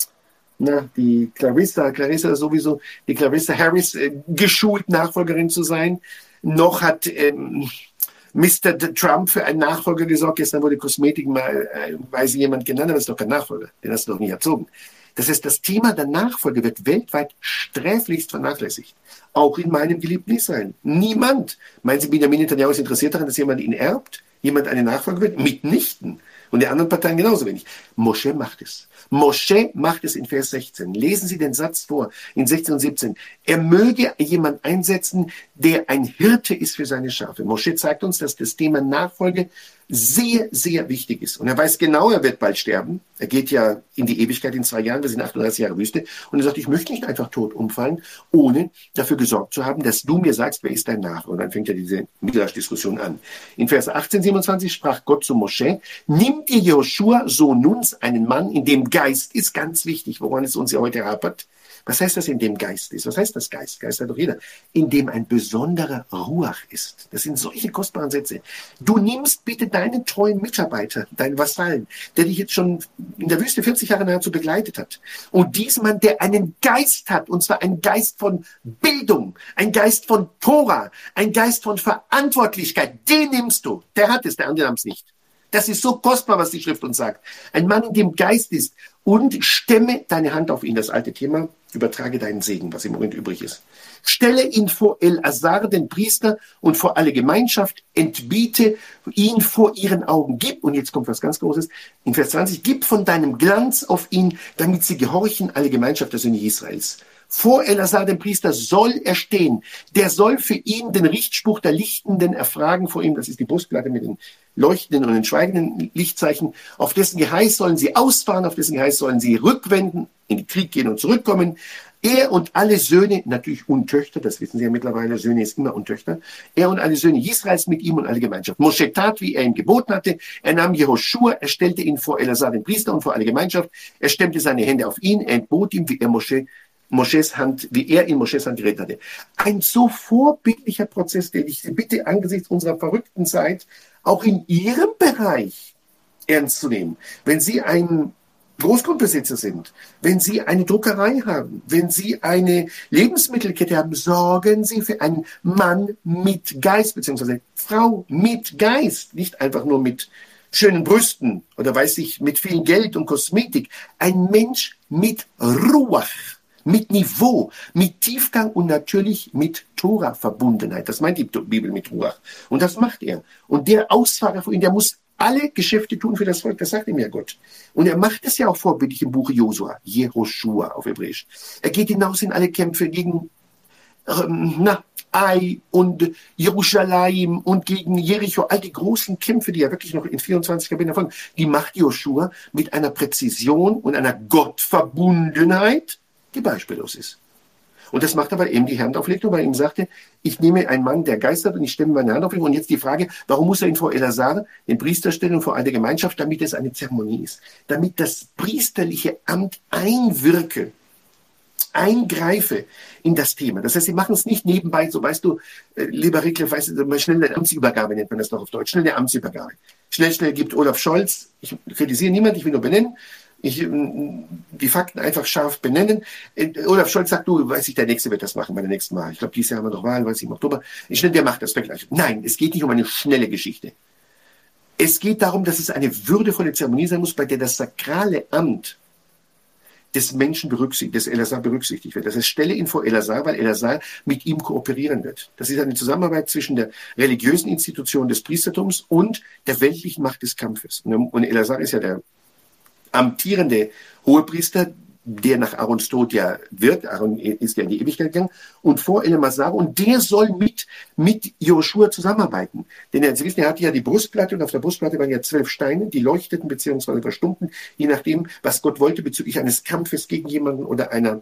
na, die Clarissa, Clarissa sowieso, die Clarissa Harris, äh, geschult Nachfolgerin zu sein, noch hat ähm, Mister Trump für einen Nachfolger gesorgt. Gestern wurde Kosmetik mal, äh, weil sie jemand genannt, aber das ist doch kein Nachfolger. Den hast du doch nie erzogen. Das heißt, das Thema der Nachfolge wird weltweit sträflichst vernachlässigt. Auch in meinem geliebten Israel. Niemand. Meinen Sie, Benjamin Netanyahu ist interessiert daran, dass jemand ihn erbt? Jemand eine Nachfolge wird? Mitnichten. Und die anderen Parteien genauso wenig. Mosche macht es. Mosche macht es in Vers sechzehn. Lesen Sie den Satz vor, in sechzehn und siebzehn. Er möge jemand einsetzen, der ein Hirte ist für seine Schafe. Mosche zeigt uns, dass das Thema Nachfolge sehr, sehr wichtig ist. Und er weiß genau, er wird bald sterben. Er geht ja in die Ewigkeit in zwei Jahren. Wir sind achtunddreißig Jahre Wüste. Und er sagt, ich möchte nicht einfach tot umfallen, ohne dafür gesorgt zu haben, dass du mir sagst, wer ist dein Nachfolger? Und dann fängt ja diese Midrash-Diskussion an. In Vers achtzehn, siebenundzwanzig sprach Gott zu Mosche, nimm dir Joshua, Sohn Nuns, einen Mann, in dem Geist ist, ganz wichtig, woran es uns ja heute hapert. Was heißt das, in dem Geist ist? Was heißt das Geist? Geist hat doch jeder. In dem ein besonderer Ruach ist. Das sind solche kostbaren Sätze. Du nimmst bitte deinen treuen Mitarbeiter, deinen Vasallen, der dich jetzt schon in der Wüste vierzig Jahre nahezu begleitet hat. Und diesen Mann, der einen Geist hat, und zwar einen Geist von Bildung, ein Geist von Tora, ein Geist von Verantwortlichkeit, den nimmst du. Der hat es, der andere nahm es nicht. Das ist so kostbar, was die Schrift uns sagt. Ein Mann, in dem Geist ist, und stemme deine Hand auf ihn, das alte Thema, übertrage deinen Segen, was im Moment übrig ist. Stelle ihn vor Elazar, den Priester, und vor alle Gemeinschaft, entbiete ihn vor ihren Augen. Gib, und jetzt kommt was ganz Großes, in Vers zwanzig, gib von deinem Glanz auf ihn, damit sie gehorchen, alle Gemeinschaft der Söhne Israels. Vor Elazar, dem Priester, soll er stehen. Der soll für ihn den Richtspruch der Lichtenden erfragen vor ihm. Das ist die Brustplatte mit den leuchtenden und den schweigenden Lichtzeichen. Auf dessen Geheiß sollen sie ausfahren, auf dessen Geheiß sollen sie rückwenden, in den Krieg gehen und zurückkommen. Er und alle Söhne, natürlich und Töchter, das wissen Sie ja mittlerweile, Söhne ist immer und Töchter, er und alle Söhne Israels mit ihm und alle Gemeinschaft. Mosche tat, wie er ihm geboten hatte. Er nahm Jehoschua, er stellte ihn vor Eleazar, den Priester, und vor alle Gemeinschaft. Er stemmte seine Hände auf ihn, er entbot ihm, wie er Mosche, Mosches Hand, wie er in Mosches Hand geredet hatte. Ein so vorbildlicher Prozess, den ich Sie bitte angesichts unserer verrückten Zeit auch in Ihrem Bereich ernst zu nehmen. Wenn Sie ein Großgrundbesitzer sind, wenn Sie eine Druckerei haben, wenn Sie eine Lebensmittelkette haben, sorgen Sie für einen Mann mit Geist, beziehungsweise Frau mit Geist, nicht einfach nur mit schönen Brüsten oder weiß ich, mit viel Geld und Kosmetik. Ein Mensch mit Ruach, mit Niveau, mit Tiefgang und natürlich mit Tora-Verbundenheit. Das meint die Bibel mit Ruach. Und das macht er. Und der Ausfahrer für ihn, der muss alle Geschäfte tun für das Volk, das sagt ihm ja Gott. Und er macht es ja auch vorbildlich im Buch Josua, Jehoschua auf Hebräisch. Er geht hinaus in alle Kämpfe gegen ähm, na, Ai und Jerusalem und gegen Jericho, all die großen Kämpfe, die ja wirklich noch in vierundzwanzig Kapiteln folgen, die macht Joschua mit einer Präzision und einer Gottverbundenheit, die beispiellos ist. Und das macht aber eben die Handauflegung, weil er ihm sagte, ich nehme einen Mann, der geistert, und ich stemme meine Hand auf ihn. Und jetzt die Frage, warum muss er ihn vor Eleazar, den Priester, stellen und vor alle Gemeinschaft, damit es eine Zeremonie ist. Damit das priesterliche Amt einwirke, eingreife in das Thema. Das heißt, sie machen es nicht nebenbei, so weißt du, lieber Rickle, weißt du, schnell eine Amtsübergabe nennt man das doch auf Deutsch, schnell eine Amtsübergabe. Schnell, schnell gibt Olaf Scholz, ich kritisiere niemanden, ich will nur benennen, Ich, die Fakten einfach scharf benennen. Olaf Scholz sagt, du, weiß ich, der Nächste wird das machen bei der nächsten Mal. Ich glaube, dieses Jahr haben wir noch Wahl, weiß ich, im Oktober. Ich schnell, der macht das gleich. Nein, es geht nicht um eine schnelle Geschichte. Es geht darum, dass es eine würdevolle Zeremonie sein muss, bei der das sakrale Amt des Menschen berücksichtigt, des Eleazar berücksichtigt wird. Das heißt, stelle ihn vor Eleazar, weil Eleazar mit ihm kooperieren wird. Das ist eine Zusammenarbeit zwischen der religiösen Institution des Priestertums und der weltlichen Macht des Kampfes. Und Eleazar ist ja der amtierende Hohepriester, der nach Aarons Tod ja wird. Aaron ist ja in die Ewigkeit gegangen. Und vor Eleazar, und der soll mit, mit Joschua zusammenarbeiten. Denn er, Sie wissen, er hatte ja die Brustplatte, und auf der Brustplatte waren ja zwölf Steine, die leuchteten bzw. verstummten, je nachdem, was Gott wollte bezüglich eines Kampfes gegen jemanden oder einer,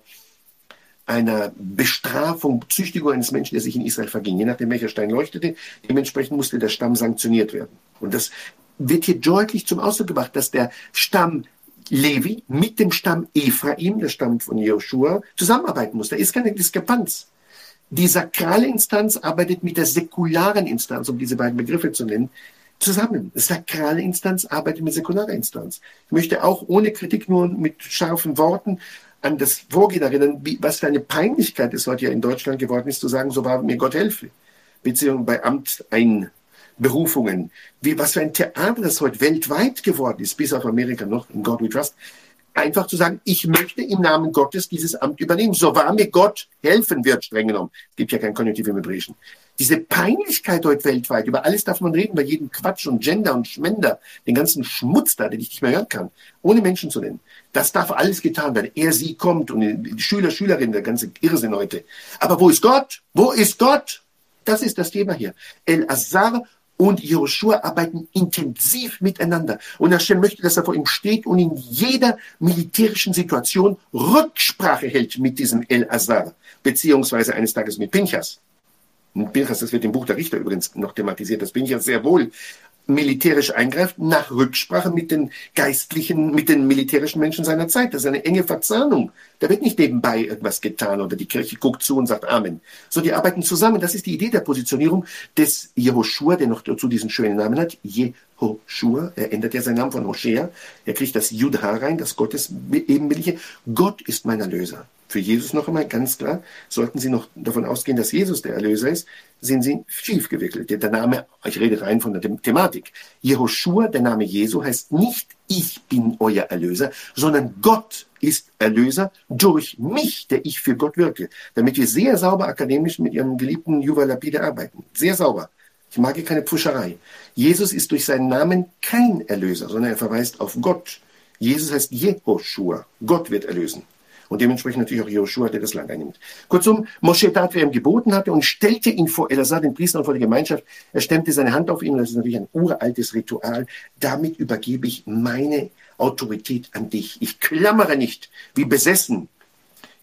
einer Bestrafung, Züchtigung eines Menschen, der sich in Israel verging. Je nachdem, welcher Stein leuchtete, dementsprechend musste der Stamm sanktioniert werden. Und das wird hier deutlich zum Ausdruck gebracht, dass der Stamm Levi mit dem Stamm Ephraim, der Stamm von Joschua, zusammenarbeiten muss. Da ist keine Diskrepanz. Die sakrale Instanz arbeitet mit der säkularen Instanz, um diese beiden Begriffe zu nennen, zusammen. Die sakrale Instanz arbeitet mit säkularer Instanz. Ich möchte auch ohne Kritik, nur mit scharfen Worten an das Vorgehen erinnern, wie, was für eine Peinlichkeit es heute ja in Deutschland geworden ist, zu sagen, so war mir Gott helfe. Beziehungsweise bei Amt ein Berufungen, wie, was für ein Theater das heute weltweit geworden ist, bis auf Amerika noch, in God We Trust, einfach zu sagen, ich möchte im Namen Gottes dieses Amt übernehmen, so wahr mir Gott helfen wird, streng genommen. Es gibt ja kein Konjunktiv im Hebräischen. Diese Peinlichkeit heute weltweit, über alles darf man reden, bei jedem Quatsch und Gender und Schmender, den ganzen Schmutz da, den ich nicht mehr hören kann, ohne Menschen zu nennen. Das darf alles getan werden. Er, sie kommt und die Schüler, Schülerinnen, der ganze Irrsinn heute. Aber wo ist Gott? Wo ist Gott? Das ist das Thema hier. Eleazar und Joschua arbeiten intensiv miteinander. Und Hashem möchte, dass er vor ihm steht und in jeder militärischen Situation Rücksprache hält mit diesem Eleazar, beziehungsweise eines Tages mit Pinchas. Und Pinchas, das wird im Buch der Richter übrigens noch thematisiert, dass Pinchas sehr wohl militärisch eingreift, nach Rücksprache mit den geistlichen, mit den militärischen Menschen seiner Zeit. Das ist eine enge Verzahnung. Da wird nicht nebenbei irgendwas getan oder die Kirche guckt zu und sagt Amen. So, die arbeiten zusammen. Das ist die Idee der Positionierung des Jehoschua, der noch dazu diesen schönen Namen hat. Jehoschua, er ändert ja seinen Namen von Hoshea. Er kriegt das Judha rein, das Gottes ebenbildliche. Gott ist mein Erlöser. Für Jesus noch einmal ganz klar, sollten Sie noch davon ausgehen, dass Jesus der Erlöser ist, sind Sie schief gewickelt. Der Name, ich rede rein von der Thematik. Jehoschua, der Name Jesu, heißt nicht, ich bin euer Erlöser, sondern Gott ist Erlöser durch mich, der ich für Gott wirke. Damit wir sehr sauber akademisch mit Ihrem geliebten Yuval Lapide arbeiten. Sehr sauber. Ich mag hier keine Pfuscherei. Jesus ist durch seinen Namen kein Erlöser, sondern er verweist auf Gott. Jesus heißt Jehoschua. Gott wird erlösen. Und dementsprechend natürlich auch Joschua, der das Land einnimmt. Kurzum, Mosche tat, wer ihm geboten hatte, und stellte ihn vor Eleazar, den Priester, und vor die Gemeinschaft. Er stemmte seine Hand auf ihn, und das ist natürlich ein uraltes Ritual. Damit übergebe ich meine Autorität an dich. Ich klammere nicht, wie besessen,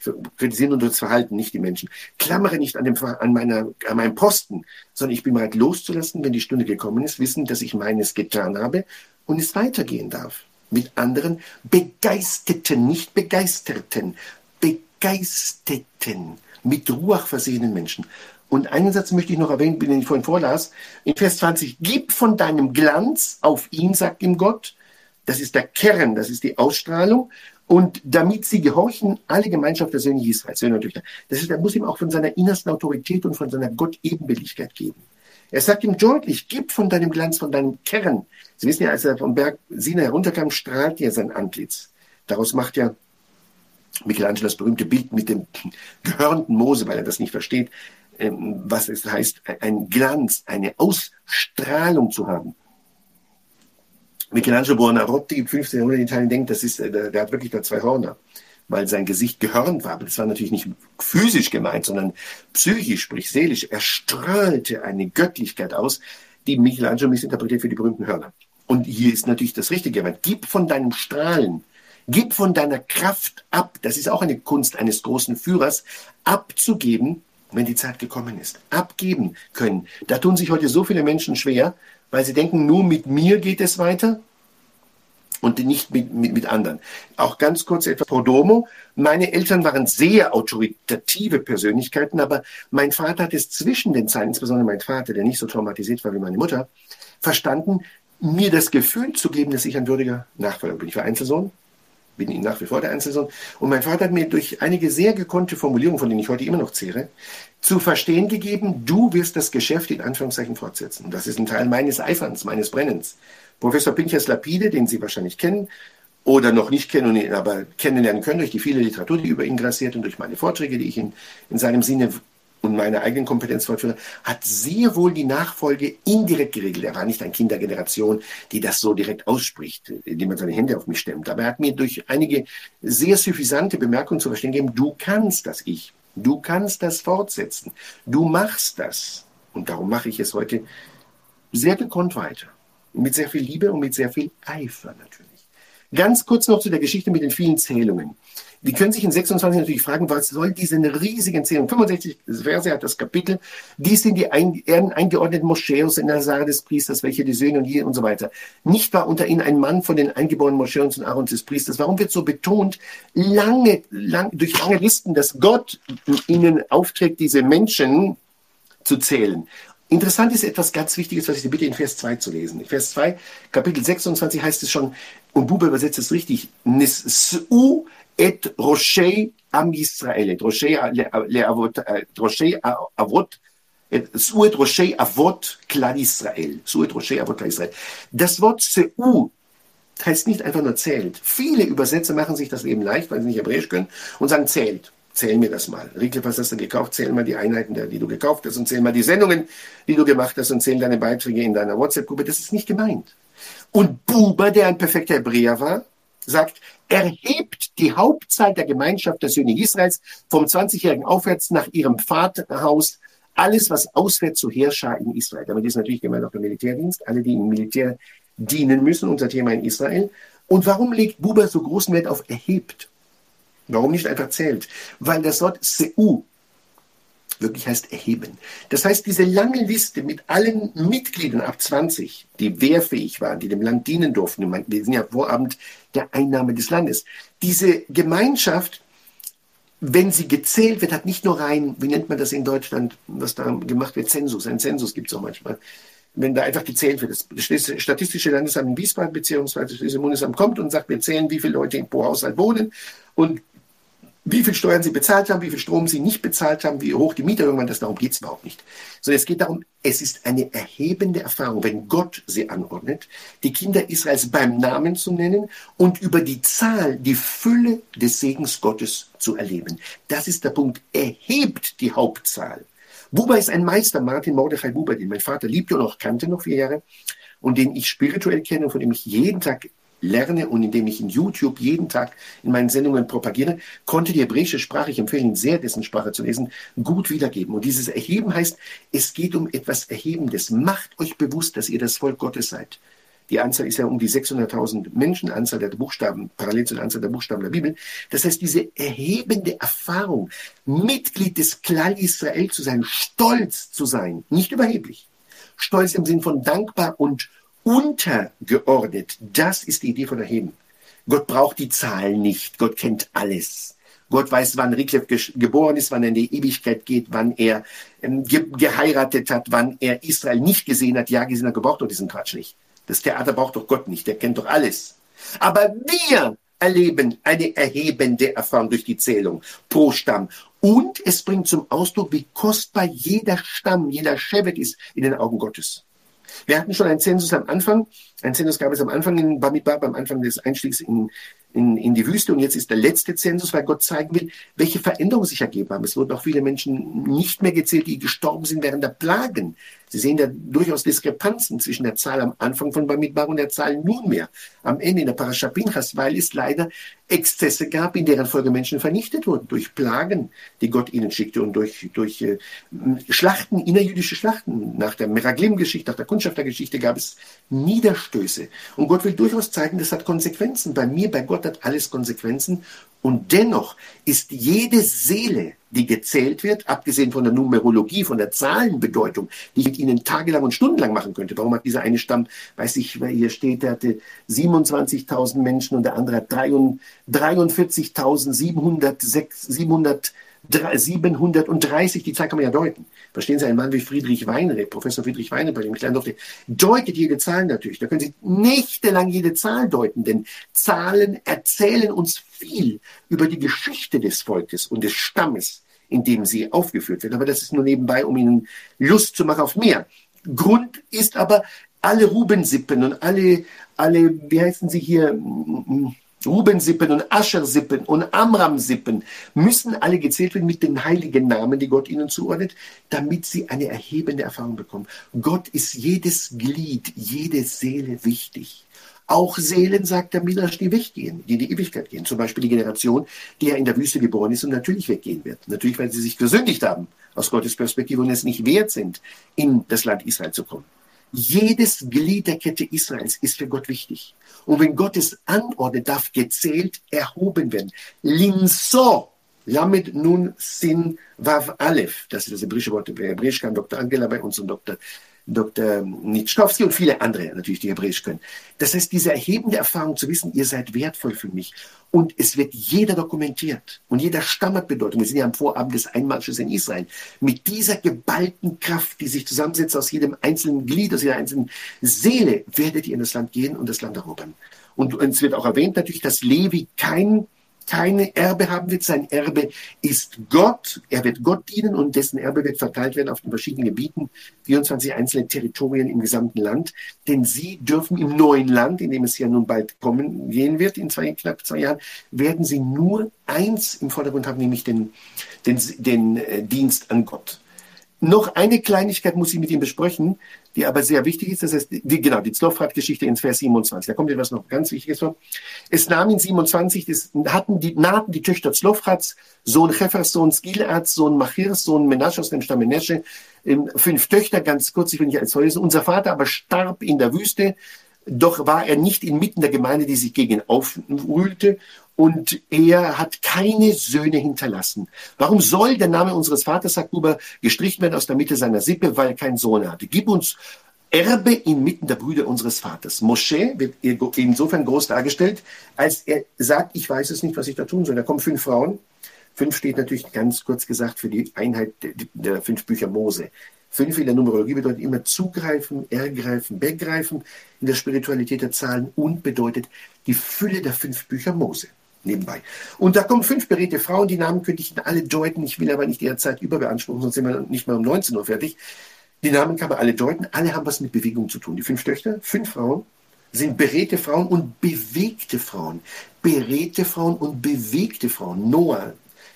kritisiere nur das Verhalten, nicht die Menschen. Klammere nicht an, dem, an, meiner, an meinem Posten, sondern ich bin bereit loszulassen, wenn die Stunde gekommen ist, wissen, dass ich meines getan habe und es weitergehen darf. Mit anderen begeisterten, nicht begeisterten, begeisterten, mit Ruach versehenen Menschen. Und einen Satz möchte ich noch erwähnen, den ich vorhin vorlas. In Vers zwanzig, gib von deinem Glanz auf ihn, sagt ihm Gott. Das ist der Kern, das ist die Ausstrahlung. Und damit sie gehorchen, alle Gemeinschaft der Söhne Israels, Söhne und Töchter. Das ist, er muss ihm auch von seiner innersten Autorität und von seiner Gott-Ebenbildlichkeit geben. Er sagt ihm deutlich, gib von deinem Glanz, von deinem Kern. Sie wissen ja, als er vom Berg Sinai herunterkam, strahlt er sein Antlitz. Daraus macht ja Michelangelo das berühmte Bild mit dem gehörnten Mose, weil er das nicht versteht, was es heißt, ein Glanz, eine Ausstrahlung zu haben. Michelangelo Buonarroti im fünfzehnten Jahrhundert in Italien denkt, das ist, der, der hat wirklich da zwei Hörner, weil sein Gesicht gehörnt war. Aber das war natürlich nicht physisch gemeint, sondern psychisch, sprich seelisch. Er strahlte eine Göttlichkeit aus, die Michelangelo missinterpretiert für die berühmten Hörner. Und hier ist natürlich das Richtige gemeint. Gib von deinem Strahlen, gib von deiner Kraft ab. Das ist auch eine Kunst eines großen Führers, abzugeben, wenn die Zeit gekommen ist. Abgeben können. Da tun sich heute so viele Menschen schwer, weil sie denken, nur mit mir geht es weiter und nicht mit, mit, mit anderen. Auch ganz kurz etwas pro domo. Meine Eltern waren sehr autoritative Persönlichkeiten, aber mein Vater hat es zwischen den Zeilen, insbesondere mein Vater, der nicht so traumatisiert war wie meine Mutter, verstanden, mir das Gefühl zu geben, dass ich ein würdiger Nachfolger bin. Ich war Einzelsohn, bin ihn nach wie vor der Einzelsohn. Und mein Vater hat mir durch einige sehr gekonnte Formulierungen, von denen ich heute immer noch zehre, zu verstehen gegeben, du wirst das Geschäft in Anführungszeichen fortsetzen. Und das ist ein Teil meines Eiferns, meines Brennens. Professor Pinchas Lapide, den Sie wahrscheinlich kennen oder noch nicht kennen, und ihn aber kennenlernen können durch die viele Literatur, die über ihn grassiert und durch meine Vorträge, die ich in, in seinem Sinne und meine eigenen Kompetenz fortführe, hat sehr wohl die Nachfolge indirekt geregelt. Er war nicht ein Kind der Generation, die das so direkt ausspricht, indem man seine Hände auf mich stemmt. Aber er hat mir durch einige sehr suffisante Bemerkungen zu verstehen gegeben, du kannst das, ich. Du kannst das fortsetzen. Du machst das. Und darum mache ich es heute sehr gekonnt weiter. Mit sehr viel Liebe und mit sehr viel Eifer natürlich. Ganz kurz noch zu der Geschichte mit den vielen Zählungen. Die können sich in sechsundzwanzig natürlich fragen, was soll diese riesigen Zählungen? fünfundsechzig Verse hat das Kapitel. Dies sind die ein, eingeordneten Moschäus in der Sache des Priesters, welche die Söhne und hier und so weiter. Nicht war unter ihnen ein Mann von den eingeborenen Moschäus und Aarons des Priesters. Warum wird so betont, lange, lang, durch lange Listen, dass Gott ihnen aufträgt, diese Menschen zu zählen? Interessant ist etwas ganz Wichtiges, was ich dir bitte in Vers zwei zu lesen. In Vers zwei, Kapitel sechsundzwanzig heißt es schon, und Buber übersetzt es richtig, Nis'u et Roshei am Israel. Roshei avot, Roshei avot, Su et Roshei avot klal Israel. Su et Roshei avot klal Israel. Das Wort Seu heißt nicht einfach nur zählt. Viele Übersetzer machen sich das eben leicht, weil sie nicht Hebräisch können, und sagen zählt. Zähl mir das mal. Riegel, was hast du gekauft? Zähl mal die Einheiten, die du gekauft hast, und zähl mal die Sendungen, die du gemacht hast, und zähl deine Beiträge in deiner WhatsApp-Gruppe. Das ist nicht gemeint. Und Buber, der ein perfekter Hebräer war, sagt, erhebt die Hauptzahl der Gemeinschaft der Söhne Israels vom zwanzigjährigen aufwärts nach ihrem Vaterhaus, alles, was auswärts zur Heerschar in Israel. Damit ist natürlich gemeint auch der Militärdienst, alle, die im Militär dienen müssen, unser Thema in Israel. Und warum legt Buber so großen Wert auf erhebt? Warum nicht einfach zählt? Weil das Wort Seu wirklich heißt erheben. Das heißt, diese lange Liste mit allen Mitgliedern ab zwanzig, die wehrfähig waren, die dem Land dienen durften, wir sind ja Vorabend der Einnahme des Landes. Diese Gemeinschaft, wenn sie gezählt wird, hat nicht nur rein, wie nennt man das in Deutschland, was da gemacht wird, Zensus. Ein Zensus gibt es auch manchmal. Wenn da einfach gezählt wird. Das Statistische Landesamt in Wiesbaden beziehungsweise das Bundesamt kommt und sagt, wir zählen, wie viele Leute pro Haushalt wohnen und wie viel Steuern sie bezahlt haben, wie viel Strom sie nicht bezahlt haben, wie hoch die Miete irgendwann, das, darum geht es überhaupt nicht. Sondern es geht darum, es ist eine erhebende Erfahrung, wenn Gott sie anordnet, die Kinder Israels beim Namen zu nennen und über die Zahl, die Fülle des Segens Gottes zu erleben. Das ist der Punkt. Erhebt die Hauptzahl. Buber ist ein Meister, Martin Mordechai Buber, den mein Vater liebte und auch kannte noch vier Jahre und den ich spirituell kenne und von dem ich jeden Tag lerne und indem ich in YouTube jeden Tag in meinen Sendungen propagiere, konnte die hebräische Sprache, ich empfehle Ihnen sehr, dessen Sprache zu lesen, gut wiedergeben. Und dieses Erheben heißt, es geht um etwas Erhebendes. Macht euch bewusst, dass ihr das Volk Gottes seid. Die Anzahl ist ja um die sechshunderttausend Menschen, Anzahl der Buchstaben, parallel zu der Anzahl der Buchstaben der Bibel. Das heißt, diese erhebende Erfahrung, Mitglied des Klal Israel zu sein, stolz zu sein, nicht überheblich, stolz im Sinn von dankbar und untergeordnet, das ist die Idee von Erheben. Gott braucht die Zahlen nicht, Gott kennt alles. Gott weiß, wann Rickleff ge- geboren ist, wann er in die Ewigkeit geht, wann er ähm, ge- geheiratet hat, wann er Israel nicht gesehen hat. Ja, gesehen hat, gebraucht doch diesen Quatsch nicht. Das Theater braucht doch Gott nicht, der kennt doch alles. Aber wir erleben eine erhebende Erfahrung durch die Zählung pro Stamm. Und es bringt zum Ausdruck, wie kostbar jeder Stamm, jeder Shevet ist in den Augen Gottes. Wir hatten schon einen Zensus am Anfang. Ein Zensus gab es am Anfang in Bamidbar, beim Anfang des Einstiegs in, in, in die Wüste. Und jetzt ist der letzte Zensus, weil Gott zeigen will, welche Veränderungen sich ergeben haben. Es wurden auch viele Menschen nicht mehr gezählt, die gestorben sind während der Plagen. Sie sehen da durchaus Diskrepanzen zwischen der Zahl am Anfang von Bamidbar und der Zahl nunmehr am Ende in der Parasha Pinchas, weil es leider Exzesse gab, in deren Folge Menschen vernichtet wurden, durch Plagen, die Gott ihnen schickte und durch, durch äh, Schlachten, innerjüdische Schlachten. Nach der Meraglim-Geschichte, nach der Kundschaftergeschichte gab es Niederstöße. Und Gott will durchaus zeigen, das hat Konsequenzen. Bei mir, bei Gott hat alles Konsequenzen. Und dennoch ist jede Seele, die gezählt wird, abgesehen von der Numerologie, von der Zahlenbedeutung, die ich mit Ihnen tagelang und stundenlang machen könnte. Warum hat dieser eine Stamm, weiß ich, wer hier steht, der hatte siebenundzwanzigtausend Menschen und der andere hat dreiundvierzigtausendsiebenhundertdreißig, die Zahl kann man ja deuten. Verstehen Sie, ein Mann wie Friedrich Weinre, Professor Friedrich Weinre bei dem Kleindorf, deutet jede Zahl natürlich. Da können Sie nächtelang jede Zahl deuten, denn Zahlen erzählen uns viel über die Geschichte des Volkes und des Stammes, in dem sie aufgeführt wird. Aber das ist nur nebenbei, um Ihnen Lust zu machen auf mehr. Grund ist aber, alle Rubensippen und alle, alle, wie heißen sie hier, Rubensippen und Aschersippen und Amramsippen müssen alle gezählt werden mit den heiligen Namen, die Gott ihnen zuordnet, damit sie eine erhebende Erfahrung bekommen. Gott ist jedes Glied, jede Seele wichtig. Auch Seelen, sagt der Midrash, die weggehen, die in die Ewigkeit gehen. Zum Beispiel die Generation, die ja in der Wüste geboren ist und natürlich weggehen wird. Natürlich, weil sie sich gesündigt haben, aus Gottes Perspektive, und es nicht wert sind, in das Land Israel zu kommen. Jedes Glied der Kette Israels ist für Gott wichtig. Und wenn Gott es anordnet, darf gezählt erhoben werden. Linso, Lamed Nun Sin Vav Aleph. Das ist das hebräische Wort. Wer Hebräisch kann, Doktor Angela bei uns und Doktor Doktor Nitschkowski und viele andere natürlich, die Hebräisch können. Das heißt, diese erhebende Erfahrung zu wissen, ihr seid wertvoll für mich. Und es wird jeder dokumentiert. Und jeder Stamm hat Bedeutung. Wir sind ja am Vorabend des Einmarsches in Israel. Mit dieser geballten Kraft, die sich zusammensetzt aus jedem einzelnen Glied, aus jeder einzelnen Seele, werdet ihr in das Land gehen und das Land erobern. Und es wird auch erwähnt natürlich, dass Levi kein keine Erbe haben wird. Sein Erbe ist Gott. Er wird Gott dienen und dessen Erbe wird verteilt werden auf den verschiedenen Gebieten, vierundzwanzig einzelne Territorien im gesamten Land. Denn sie dürfen im neuen Land, in dem es ja nun bald kommen gehen wird, in zwei, knapp zwei Jahren, werden sie nur eins im Vordergrund haben, nämlich den, den, den äh, Dienst an Gott. Noch eine Kleinigkeit muss ich mit ihm besprechen, die aber sehr wichtig ist. Das heißt, die, genau, die Zlofrat-Geschichte in Vers siebenundzwanzig. Da kommt etwas noch ganz Wichtiges vor. Es nahm in siebenundzwanzig, das hatten die, nahten die Töchter Zlofrats, Sohn Chefers, Sohn Gileads, Sohn Machirs, Sohn Menasche aus dem Stamm Menasche, fünf Töchter, ganz kurz, ich will nicht alles vorlesen. Unser Vater aber starb in der Wüste, doch war er nicht inmitten der Gemeinde, die sich gegen ihn aufrühlte. Und er hat keine Söhne hinterlassen. Warum soll der Name unseres Vaters, sagt Huber, gestrichen werden aus der Mitte seiner Sippe, weil er keinen Sohn hatte? Gib uns Erbe inmitten der Brüder unseres Vaters. Mosche wird insofern groß dargestellt, als er sagt, ich weiß es nicht, was ich da tun soll. Da kommen fünf Frauen. Fünf steht natürlich ganz kurz gesagt für die Einheit der, der fünf Bücher Mose. Fünf in der Numerologie bedeutet immer zugreifen, ergreifen, begreifen in der Spiritualität der Zahlen und bedeutet die Fülle der fünf Bücher Mose. Nebenbei. Und da kommen fünf beredte Frauen, die Namen könnte ich Ihnen alle deuten. Ich will aber nicht ihre Zeit überbeanspruchen, sonst sind wir nicht mal um neunzehn Uhr fertig. Die Namen kann man alle deuten. Alle haben was mit Bewegung zu tun. Die fünf Töchter, fünf Frauen, sind beredte Frauen und bewegte Frauen. Beredte Frauen und bewegte Frauen. Noah,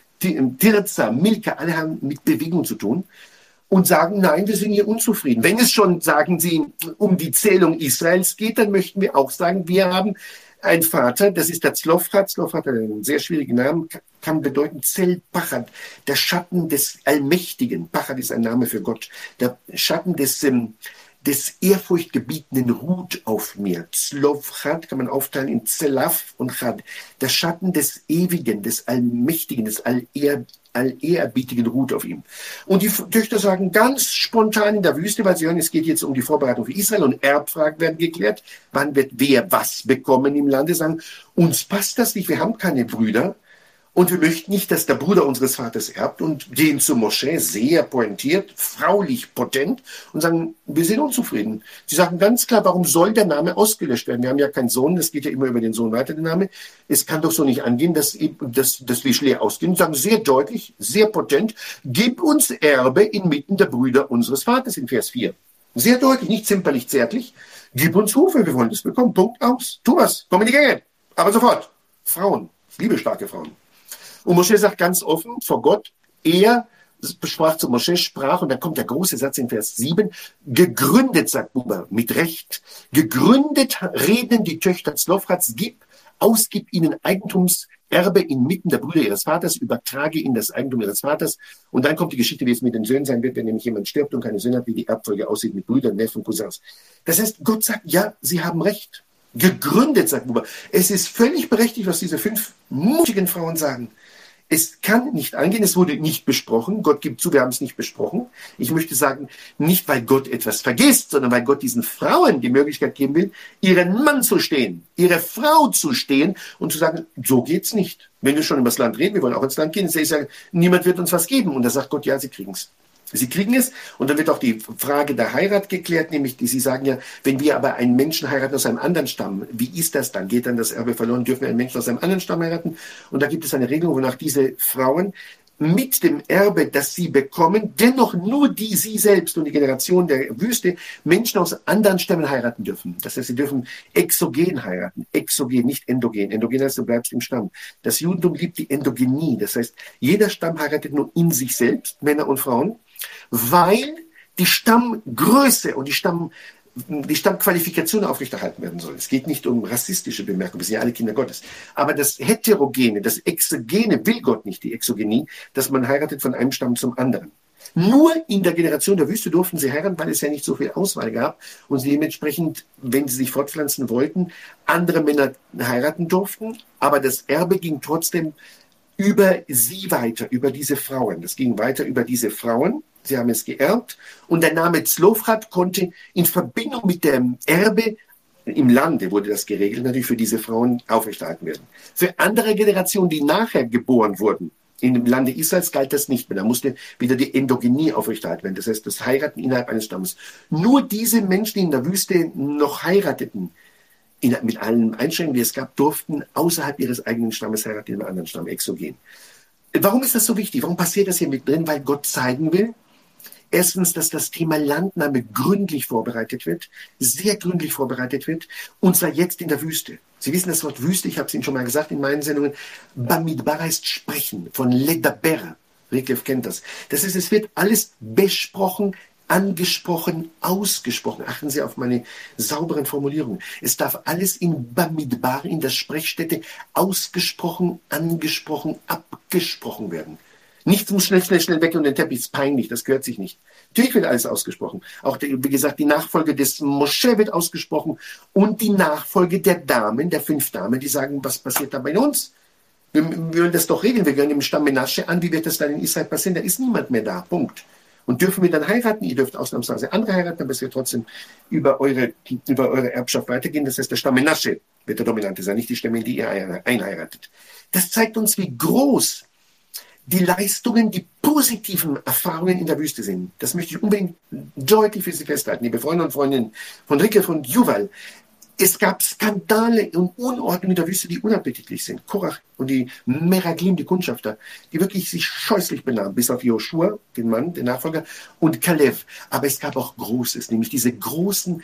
Tirza, Milka, alle haben mit Bewegung zu tun. Und sagen, nein, wir sind hier unzufrieden. Wenn es schon, sagen sie, um die Zählung Israels geht, dann möchten wir auch sagen, wir haben ein Vater, das ist der Zlofrat. Zlofrat hat einen sehr schwierigen Namen, kann bedeuten Zell-Pachat, der Schatten des Allmächtigen. Pachat ist ein Name für Gott. Der Schatten des, ähm, des ehrfurchtgebietenden ruht auf mir. Zlofchad kann man aufteilen in Zelaf und Chad. Der Schatten des Ewigen, des Allmächtigen, des Allehr, Allehrerbietigen ruht auf ihm. Und die Töchter sagen ganz spontan in der Wüste, weil sie hören, es geht jetzt um die Vorbereitung für Israel und Erbfragen werden geklärt. Wann wird wer was bekommen im Lande? Sagen, uns passt das nicht, wir haben keine Brüder. Und wir möchten nicht, dass der Bruder unseres Vaters erbt und gehen zu Moschee, sehr pointiert, fraulich potent und sagen, wir sind unzufrieden. Sie sagen ganz klar, warum soll der Name ausgelöscht werden? Wir haben ja keinen Sohn, das geht ja immer über den Sohn weiter, der Name. Es kann doch so nicht angehen, dass, dass, dass wir schlecht ausgehen. Und sagen sehr deutlich, sehr potent, gib uns Erbe inmitten der Brüder unseres Vaters in Vers vier. Sehr deutlich, nicht zimperlich, zärtlich. Gib uns Hufe, wir wollen das bekommen. Punkt, aus. Tu was, komm in die Gänge. Aber sofort. Frauen, liebestarke Frauen. Und Moschee sagt ganz offen vor Gott, er sprach zu Moschee, sprach, und dann kommt der große Satz in Vers sieben, gegründet, sagt Buber, mit Recht, gegründet reden die Töchter Zlofchads, gib, ausgib ihnen Eigentumserbe inmitten der Brüder ihres Vaters, übertrage ihnen das Eigentum ihres Vaters. Und dann kommt die Geschichte, wie es mit den Söhnen sein wird, wenn nämlich jemand stirbt und keine Söhne hat, wie die Erbfolge aussieht mit Brüdern, Neffen, Cousins. Das heißt, Gott sagt, ja, sie haben Recht. Gegründet, sagt Buber. Es ist völlig berechtigt, was diese fünf mutigen Frauen sagen. Es kann nicht angehen, es wurde nicht besprochen. Gott gibt zu, wir haben es nicht besprochen. Ich möchte sagen, nicht weil Gott etwas vergisst, sondern weil Gott diesen Frauen die Möglichkeit geben will, ihren Mann zu stehen, ihre Frau zu stehen und zu sagen, so geht's nicht. Wenn wir schon über das Land reden, wir wollen auch ins Land gehen, ich sage, niemand wird uns was geben. Und da sagt Gott, ja, sie kriegen's. Sie kriegen es, und dann wird auch die Frage der Heirat geklärt, nämlich, die Sie sagen ja, wenn wir aber einen Menschen heiraten aus einem anderen Stamm, wie ist das dann? Geht dann das Erbe verloren? Dürfen wir einen Menschen aus einem anderen Stamm heiraten? Und da gibt es eine Regelung, wonach diese Frauen mit dem Erbe, das sie bekommen, dennoch nur die, sie selbst und die Generation der Wüste, Menschen aus anderen Stämmen heiraten dürfen. Das heißt, sie dürfen exogen heiraten. Exogen, nicht endogen. Endogen heißt, du bleibst im Stamm. Das Judentum liebt die Endogenie. Das heißt, jeder Stamm heiratet nur in sich selbst, Männer und Frauen, weil die Stammgröße und die, Stamm, die Stammqualifikation aufrechterhalten werden soll. Es geht nicht um rassistische Bemerkungen, wir sind ja alle Kinder Gottes. Aber das Heterogene, das Exogene will Gott nicht, die Exogenie, dass man heiratet von einem Stamm zum anderen. Nur in der Generation der Wüste durften sie heiraten, weil es ja nicht so viel Auswahl gab und sie dementsprechend, wenn sie sich fortpflanzen wollten, andere Männer heiraten durften. Aber das Erbe ging trotzdem über sie weiter, über diese Frauen. Das ging weiter über diese Frauen. Sie haben es geerbt. Und der Name Zlofchad konnte in Verbindung mit dem Erbe, im Lande wurde das geregelt, natürlich für diese Frauen aufrechterhalten werden. Für andere Generationen, die nachher geboren wurden, in dem Lande Israels galt das nicht mehr. Da musste wieder die Endogenie aufrechterhalten werden. Das heißt, das Heiraten innerhalb eines Stammes. Nur diese Menschen, die in der Wüste noch heirateten, in, mit allen Einschränkungen, die es gab, durften außerhalb ihres eigenen Stammes heiraten, in einem anderen Stamm, exogen. Warum ist das so wichtig? Warum passiert das hier mit drin? Weil Gott zeigen will, erstens, dass das Thema Landnahme gründlich vorbereitet wird, sehr gründlich vorbereitet wird, und zwar jetzt in der Wüste. Sie wissen das Wort Wüste, ich habe es Ihnen schon mal gesagt in meinen Sendungen, Bamidbar heißt sprechen, von Ledaber. Rickleff kennt das. Das heißt, es wird alles besprochen, angesprochen, ausgesprochen. Achten Sie auf meine sauberen Formulierungen. Es darf alles in Bamidbar, in der Sprechstätte, ausgesprochen, angesprochen, abgesprochen werden. Nichts muss schnell, schnell, schnell weg und der Teppich ist peinlich, das gehört sich nicht. Natürlich wird alles ausgesprochen. Auch, die, wie gesagt, die Nachfolge des Moschee wird ausgesprochen und die Nachfolge der Damen, der fünf Damen, die sagen, was passiert da bei uns? Wir, wir wollen das doch regeln, wir gehören dem Stamm Menasche an, wie wird das dann in Israel passieren? Da ist niemand mehr da, Punkt. Und dürfen wir dann heiraten? Ihr dürft ausnahmsweise andere heiraten, aber es wird trotzdem über eure, über eure Erbschaft weitergehen. Das heißt, der Stamm Menasche wird der Dominante sein, nicht die Stämme, die ihr einheiratet. Das zeigt uns, wie groß die Leistungen, die positiven Erfahrungen in der Wüste sind. Das möchte ich unbedingt deutlich für Sie festhalten, liebe Freunde und Freundinnen von Rickleff und Yuval. Es gab Skandale und Unordnung in der Wüste, die unappetitlich sind. Korach und die Meraglim, die Kundschafter, die wirklich sich scheußlich benahmen, bis auf Joshua, den Mann, den Nachfolger, und Kalev. Aber es gab auch Großes, nämlich diese großen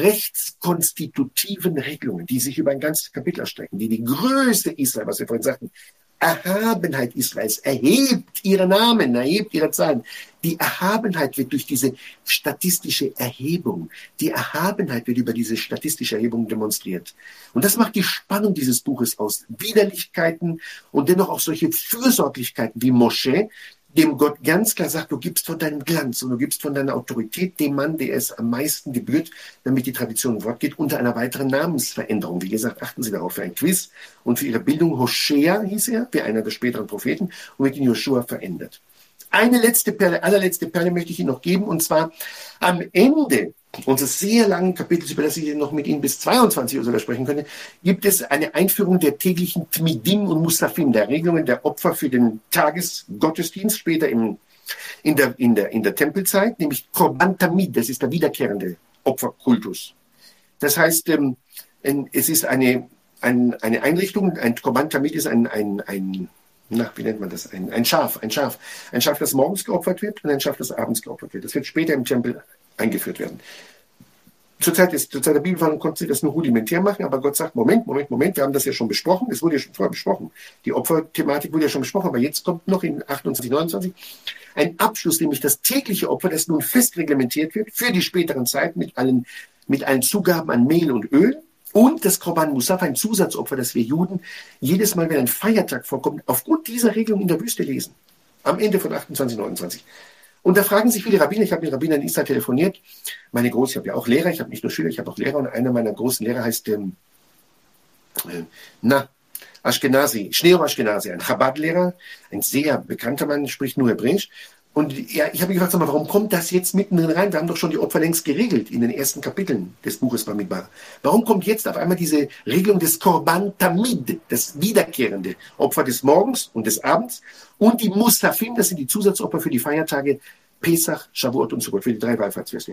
rechtskonstitutiven Regelungen, die sich über ein ganzes Kapitel erstrecken, die die Größe Israel, was wir vorhin sagten, Erhabenheit Israels erhebt ihre Namen, erhebt ihre Zahlen. Die Erhabenheit wird durch diese statistische Erhebung, die Erhabenheit wird über diese statistische Erhebung demonstriert. Und das macht die Spannung dieses Buches aus. Widerlichkeiten und dennoch auch solche Fürsorglichkeiten wie Moschee, dem Gott ganz klar sagt, du gibst von deinem Glanz und du gibst von deiner Autorität dem Mann, der es am meisten gebührt, damit die Tradition im Wort geht, unter einer weiteren Namensveränderung. Wie gesagt, achten Sie darauf für ein Quiz und für Ihre Bildung. Hoshea hieß er, wie einer der späteren Propheten, und wird in Joshua verändert. Eine letzte Perle, allerletzte Perle möchte ich Ihnen noch geben, und zwar am Ende unseres sehr langen Kapitels, über das ich noch mit Ihnen bis zweiundzwanzig Uhr sogar sprechen könnte, gibt es eine Einführung der täglichen Tmidim und Musafim, der Regelungen der Opfer für den Tagesgottesdienst, später im, in, der, in, der, in der Tempelzeit, nämlich Korban Tamid, das ist der wiederkehrende Opferkultus. Das heißt, ähm, es ist eine, ein, eine Einrichtung, ein Korban Tamid ist ein, ein, ein Na, wie nennt man das? Ein, ein Schaf, ein Schaf. Ein Schaf, das morgens geopfert wird, und ein Schaf, das abends geopfert wird. Das wird später im Tempel eingeführt werden. Zur Zeit, des, zur Zeit der Bibelverhandlung konnten sie das nur rudimentär machen, aber Gott sagt, Moment, Moment, Moment, wir haben das ja schon besprochen, es wurde ja schon vorher besprochen. Die Opferthematik wurde ja schon besprochen, aber jetzt kommt noch in achtundzwanzig, neunundzwanzig ein Abschluss, nämlich das tägliche Opfer, das nun fest reglementiert wird für die späteren Zeiten mit allen, mit allen Zugaben an Mehl und Öl. Und das Korban Musaf, ein Zusatzopfer, das wir Juden jedes Mal, wenn ein Feiertag vorkommt, aufgrund dieser Regelung in der Wüste lesen. Am Ende von achtundzwanzig, neunundzwanzig. Und da fragen sich viele Rabbiner, ich habe mit Rabbinern in Israel telefoniert, meine großen, ich habe ja auch Lehrer, ich habe nicht nur Schüler, ich habe auch Lehrer, und einer meiner großen Lehrer heißt, ähm, äh, na, Ashkenazi, Schneor Ashkenazi, ein Chabad-Lehrer, ein sehr bekannter Mann, spricht nur Hebräisch. Und ja, ich habe ihn gefragt, sag mal, warum kommt das jetzt mittendrin rein? Wir haben doch schon die Opfer längst geregelt in den ersten Kapiteln des Buches Bamidbar. Warum kommt jetzt auf einmal diese Regelung des Korban Tamid, das wiederkehrende Opfer des Morgens und des Abends, und die Musafim, das sind die Zusatzopfer für die Feiertage Pesach, Shavuot und Sukkot, für die drei Wallfahrtsfeste.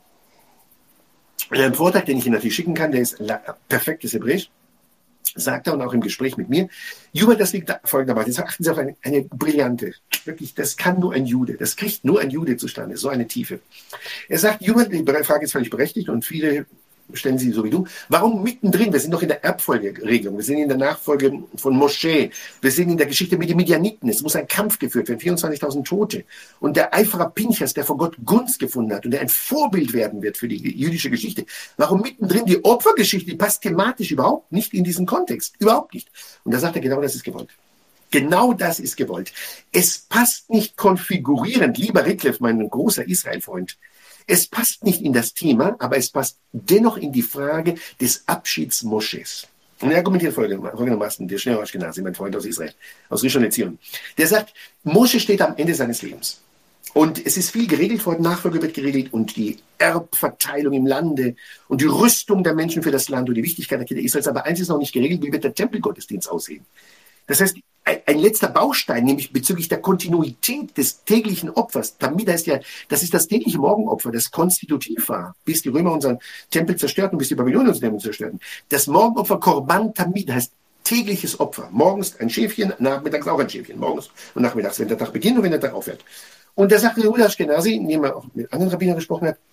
Ein Vortrag, den ich Ihnen natürlich schicken kann, der ist perfektes Hebräisch, sagt er, und auch im Gespräch mit mir, Juba, das liegt folgendermaßen, jetzt achten Sie auf eine, eine brillante, wirklich, das kann nur ein Jude, das kriegt nur ein Jude zustande, so eine Tiefe. Er sagt, Juba, die Frage ist völlig berechtigt, und viele stellen sie so wie du, warum mittendrin, wir sind doch in der Erbfolgeregelung, wir sind in der Nachfolge von Moschee, wir sind in der Geschichte mit den Midianiten, es muss ein Kampf geführt werden, vierundzwanzigtausend Tote, und der Eiferer Pinchas, der vor Gott Gunst gefunden hat und der ein Vorbild werden wird für die jüdische Geschichte, warum mittendrin die Opfergeschichte, die passt thematisch überhaupt nicht in diesen Kontext, überhaupt nicht. Und da sagt er, genau das ist gewollt. Genau das ist gewollt. Es passt nicht konfigurierend, lieber Rickleff, mein großer Israel-Freund, es passt nicht in das Thema, aber es passt dennoch in die Frage des Abschieds Mosches. Und er argumentiert folgendermaßen, der Schneor Ashkenazi, mein Freund aus Israel, aus Rishon LeZion. Der sagt, Mosche steht am Ende seines Lebens. Und es ist viel geregelt worden, Nachfolge wird geregelt, und die Erbverteilung im Lande und die Rüstung der Menschen für das Land und die Wichtigkeit der Kinder Israels. Aber eins ist noch nicht geregelt, wie wird der Tempelgottesdienst aussehen? Das heißt, ein letzter Baustein, nämlich bezüglich der Kontinuität des täglichen Opfers. Tamid heißt ja, das ist das tägliche Morgenopfer, das konstitutiv war, bis die Römer unseren Tempel zerstörten, bis die Babylonier unseren Tempel zerstörten. Das Morgenopfer Korban Tamid heißt tägliches Opfer. Morgens ein Schäfchen, nachmittags auch ein Schäfchen. Morgens und nachmittags, wenn der Tag beginnt und wenn der Tag aufhört. Und da sagte Yehuda Ashkenazi, in dem er auch mit anderen Rabbinern gesprochen hat,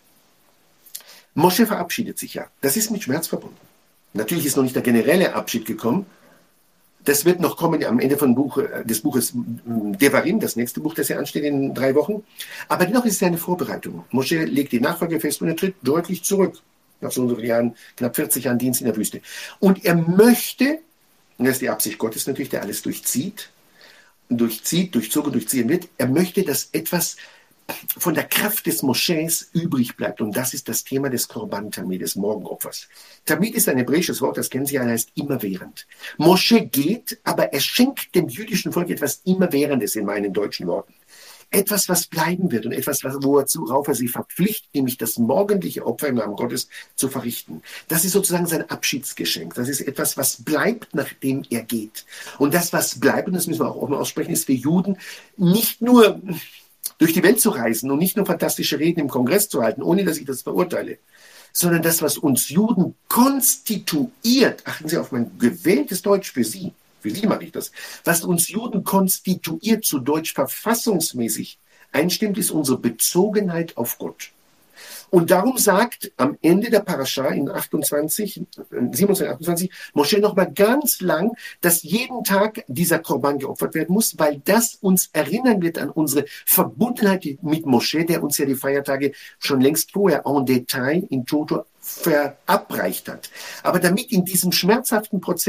Mosche verabschiedet sich ja. Das ist mit Schmerz verbunden. Natürlich ist noch nicht der generelle Abschied gekommen. Das wird noch kommen am Ende von Buch, des Buches Devarim, das nächste Buch, das ja ansteht in drei Wochen. Aber dennoch ist es eine Vorbereitung. Mosche legt die Nachfolge fest und er tritt deutlich zurück. Nach so und so Jahren, knapp vierzig Jahren Dienst in der Wüste. Und er möchte, und das ist die Absicht Gottes natürlich, der alles durchzieht, durchzieht, durchzogen, durchziehen wird, er möchte, dass etwas von der Kraft des Moschäs übrig bleibt. Und das ist das Thema des Korban Tamid, des Morgenopfers. Tamid ist ein hebräisches Wort, das kennen Sie ja, heißt immerwährend. Mosche geht, aber er schenkt dem jüdischen Volk etwas Immerwährendes in meinen deutschen Worten. Etwas, was bleiben wird und etwas, worauf er sie verpflichtet, nämlich das morgendliche Opfer im Namen Gottes zu verrichten. Das ist sozusagen sein Abschiedsgeschenk. Das ist etwas, was bleibt, nachdem er geht. Und das, was bleibt, und das müssen wir auch offen aussprechen, ist für Juden nicht nur durch die Welt zu reisen und nicht nur fantastische Reden im Kongress zu halten, ohne dass ich das verurteile, sondern das, was uns Juden konstituiert, achten Sie auf mein gewähltes Deutsch für Sie, für Sie mache ich das, was uns Juden konstituiert, zu Deutsch verfassungsmäßig einstimmt, ist unsere Bezogenheit auf Gott. Und darum sagt am Ende der Parascha in achtundzwanzig, siebenundzwanzig, achtundzwanzig, Mosche nochmal ganz lang, dass jeden Tag dieser Korban geopfert werden muss, weil das uns erinnern wird an unsere Verbundenheit mit Mosche, der uns ja die Feiertage schon längst vorher en Detail in Toto verabreicht hat. Aber damit in diesem schmerzhaften Prozess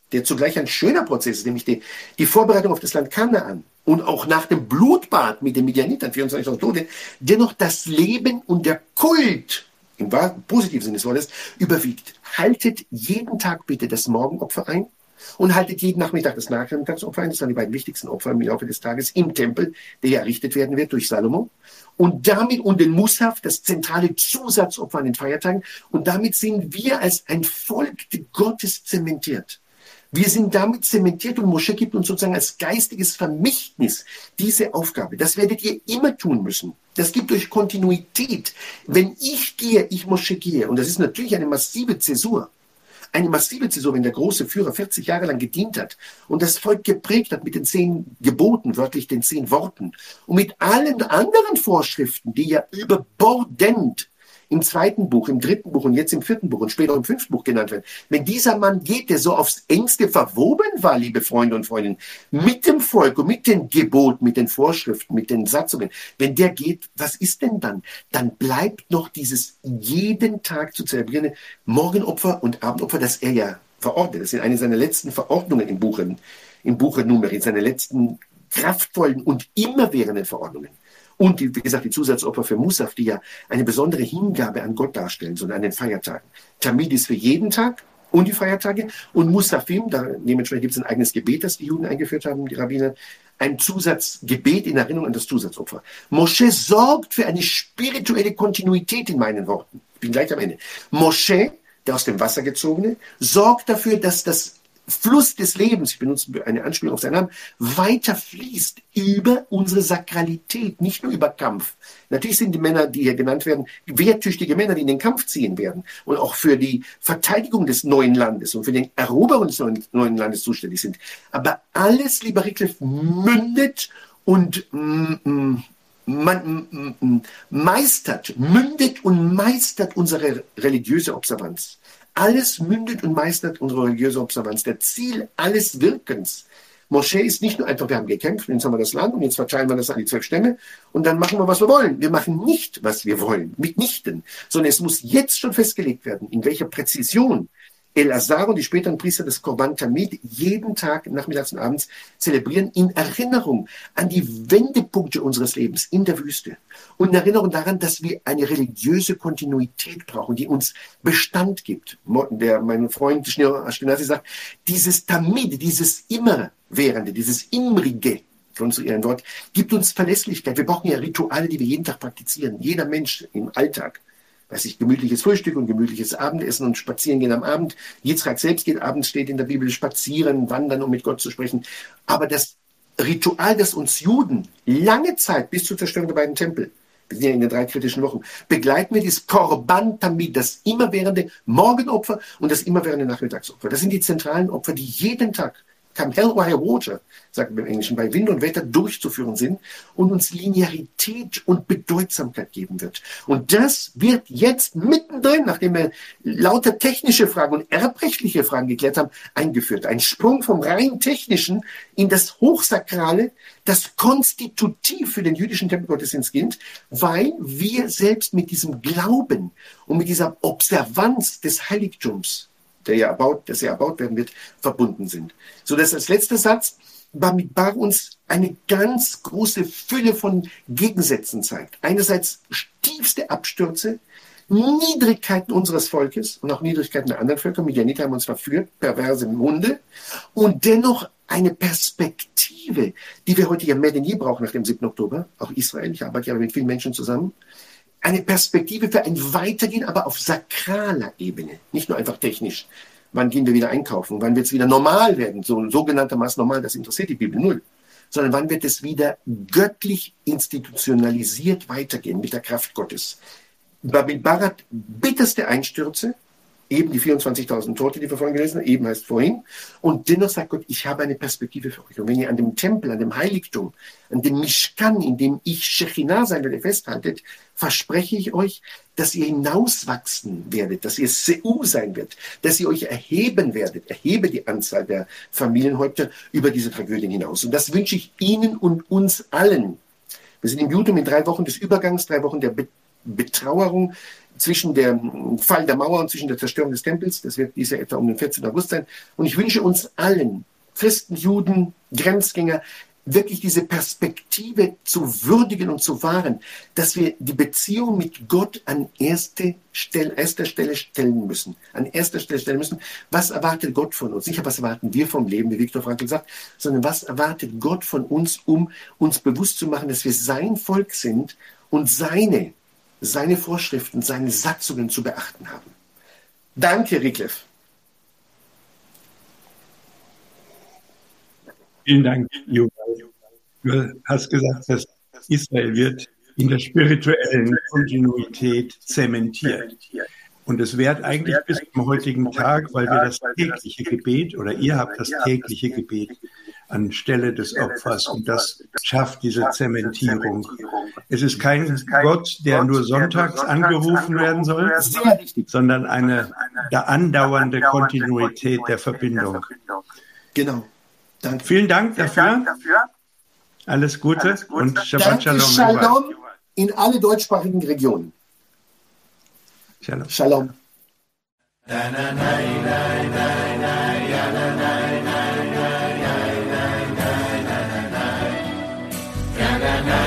der zugleich ein schöner Prozess ist, nämlich die, die Vorbereitung auf das Land Kanaan und auch nach dem Blutbad mit den Midianitern, vierundzwanzigtausend Tote, dennoch das Leben und der Kult, im positiven Sinne des Wortes, überwiegt. Haltet jeden Tag bitte das Morgenopfer ein und haltet jeden Nachmittag das Nachmittagsopfer ein. Das sind die beiden wichtigsten Opfer im Laufe des Tages im Tempel, der ja errichtet werden wird durch Salomo. Und damit und den Musaf, das zentrale Zusatzopfer an den Feiertagen. Und damit sind wir als ein Volk Gottes zementiert. Wir sind damit zementiert und Moschee gibt uns sozusagen als geistiges Vermächtnis diese Aufgabe. Das werdet ihr immer tun müssen. Das gibt euch Kontinuität. Wenn ich gehe, ich Moschee gehe, und das ist natürlich eine massive Zäsur, eine massive Zäsur, wenn der große Führer vierzig Jahre lang gedient hat und das Volk geprägt hat mit den zehn Geboten, wörtlich den zehn Worten und mit allen anderen Vorschriften, die ja überbordend im zweiten Buch, im dritten Buch und jetzt im vierten Buch und später auch im fünften Buch genannt werden. Wenn dieser Mann geht, der so aufs Engste verwoben war, liebe Freunde und Freundinnen, mit dem Volk und mit den Geboten, mit den Vorschriften, mit den Satzungen, wenn der geht, was ist denn dann? Dann bleibt noch dieses jeden Tag zu zelebrierende Morgenopfer und Abendopfer, das er ja verordnet. Das sind eine seiner letzten Verordnungen im Buche, im Buche Numeri, seine letzten kraftvollen und immerwährenden Verordnungen. Und, die, wie gesagt, die Zusatzopfer für Musaf, die ja eine besondere Hingabe an Gott darstellen, sondern an den Feiertagen. Tamid ist für jeden Tag und die Feiertage. Und Musafim, da dementsprechend gibt es ein eigenes Gebet, das die Juden eingeführt haben, die Rabbiner. Ein Zusatzgebet in Erinnerung an das Zusatzopfer. Moschee sorgt für eine spirituelle Kontinuität in meinen Worten. Ich bin gleich am Ende. Moschee, der aus dem Wasser gezogene, sorgt dafür, dass das Fluss des Lebens, ich benutze eine Anspielung auf seinen Namen, weiter fließt über unsere Sakralität, nicht nur über Kampf. Natürlich sind die Männer, die hier genannt werden, wehrtüchtige Männer, die in den Kampf ziehen werden und auch für die Verteidigung des neuen Landes und für den Eroberung des neuen, neuen Landes zuständig sind. Aber alles, lieber Rickliff, mündet und mm, man mm, meistert, mündet und meistert unsere religiöse Observanz. Alles mündet und meistert unsere religiöse Observanz. Der Ziel alles Wirkens. Moschee ist nicht nur einfach, wir haben gekämpft, jetzt haben wir das Land und jetzt verteilen wir das an die zwölf Stämme und dann machen wir, was wir wollen. Wir machen nicht, was wir wollen, mitnichten, sondern es muss jetzt schon festgelegt werden, in welcher Präzision El-Azar und die späteren Priester des Korban Tamid jeden Tag nachmittags und abends zelebrieren, in Erinnerung an die Wendepunkte unseres Lebens in der Wüste und in Erinnerung daran, dass wir eine religiöse Kontinuität brauchen, die uns Bestand gibt. Der, mein Freund Schneur Ashkenazi sagt, dieses Tamid, dieses Immerwährende, dieses Imrige, von zu ihrem Wort, gibt uns Verlässlichkeit. Wir brauchen ja Rituale, die wir jeden Tag praktizieren. Jeder Mensch im Alltag. Weiß ich, gemütliches Frühstück und gemütliches Abendessen und spazieren gehen am Abend. Yitzchak selbst geht abends, steht in der Bibel, spazieren, wandern, um mit Gott zu sprechen. Aber das Ritual, das uns Juden lange Zeit bis zur Zerstörung der beiden Tempel, wir sind ja in den drei kritischen Wochen, begleiten wir das Korban Tamid, das immerwährende Morgenopfer und das immerwährende Nachmittagsopfer. Das sind die zentralen Opfer, die jeden Tag, come hell or high water, sagt man im Englischen, bei Wind und Wetter durchzuführen sind und uns Linearität und Bedeutsamkeit geben wird. Und das wird jetzt mittendrin, nachdem wir lauter technische Fragen und erbrechtliche Fragen geklärt haben, eingeführt. Ein Sprung vom rein technischen in das Hochsakrale, das konstitutiv für den jüdischen Tempelgottesdienst gilt, weil wir selbst mit diesem Glauben und mit dieser Observanz des Heiligtums, der ja erbaut, das ja erbaut werden wird, verbunden sind. So dass als letzter Satz Bamidbar uns eine ganz große Fülle von Gegensätzen zeigt. Einerseits tiefste Abstürze, Niedrigkeiten unseres Volkes und auch Niedrigkeiten der anderen Völker. Midianiter haben uns verführt, perverse Munde. Und dennoch eine Perspektive, die wir heute ja mehr denn je brauchen nach dem siebten Oktober. Auch Israel, ich arbeite ja mit vielen Menschen zusammen. Eine Perspektive für ein Weitergehen, aber auf sakraler Ebene, nicht nur einfach technisch. Wann gehen wir wieder einkaufen? Wann wird es wieder normal werden? So sogenanntermaßen normal, das interessiert die Bibel null. Sondern wann wird es wieder göttlich institutionalisiert weitergehen mit der Kraft Gottes? Bamidbar hat bitterste Einstürze, eben die vierundzwanzigtausend Tote, die wir vorhin gelesen haben, eben heißt vorhin. Und dennoch sagt Gott, ich habe eine Perspektive für euch. Und wenn ihr an dem Tempel, an dem Heiligtum, an dem Mishkan, in dem ich Shechinah sein werde, festhaltet, verspreche ich euch, dass ihr hinauswachsen werdet, dass ihr Seu sein wird, dass ihr euch erheben werdet. Erhebe die Anzahl der Familienhäupter über diese Tragödien hinaus. Und das wünsche ich Ihnen und uns allen. Wir sind im Judentum in drei Wochen des Übergangs, drei Wochen der Be Betrauerung, zwischen dem Fall der Mauer und zwischen der Zerstörung des Tempels. Das wird dieses Jahr etwa um den vierzehnten August sein. Und ich wünsche uns allen, Christen, Juden, Grenzgänger, wirklich diese Perspektive zu würdigen und zu wahren, dass wir die Beziehung mit Gott an erste Stelle, erster Stelle stellen müssen. An erster Stelle stellen müssen. Was erwartet Gott von uns? Nicht, was erwarten wir vom Leben, wie Viktor Frankl sagt, sondern was erwartet Gott von uns, um uns bewusst zu machen, dass wir sein Volk sind und seine, seine Vorschriften, seine Satzungen zu beachten haben. Danke, Rickliff. Vielen Dank, Joel. Du hast gesagt, dass Israel wird in der spirituellen Kontinuität zementiert. Und es währt eigentlich bis zum heutigen Tag, weil wir das tägliche Gebet oder ihr habt das tägliche Gebet anstelle des Opfers und das schafft diese Zementierung. Es ist kein Gott, der nur sonntags angerufen werden soll, sondern eine andauernde Kontinuität der Verbindung. Genau. Danke. Vielen Dank dafür. Alles Gute, Alles Gute. Und Shabbat Danke, Shalom. Shalom in alle deutschsprachigen Regionen. Shalom. Shalom. Na, na, na.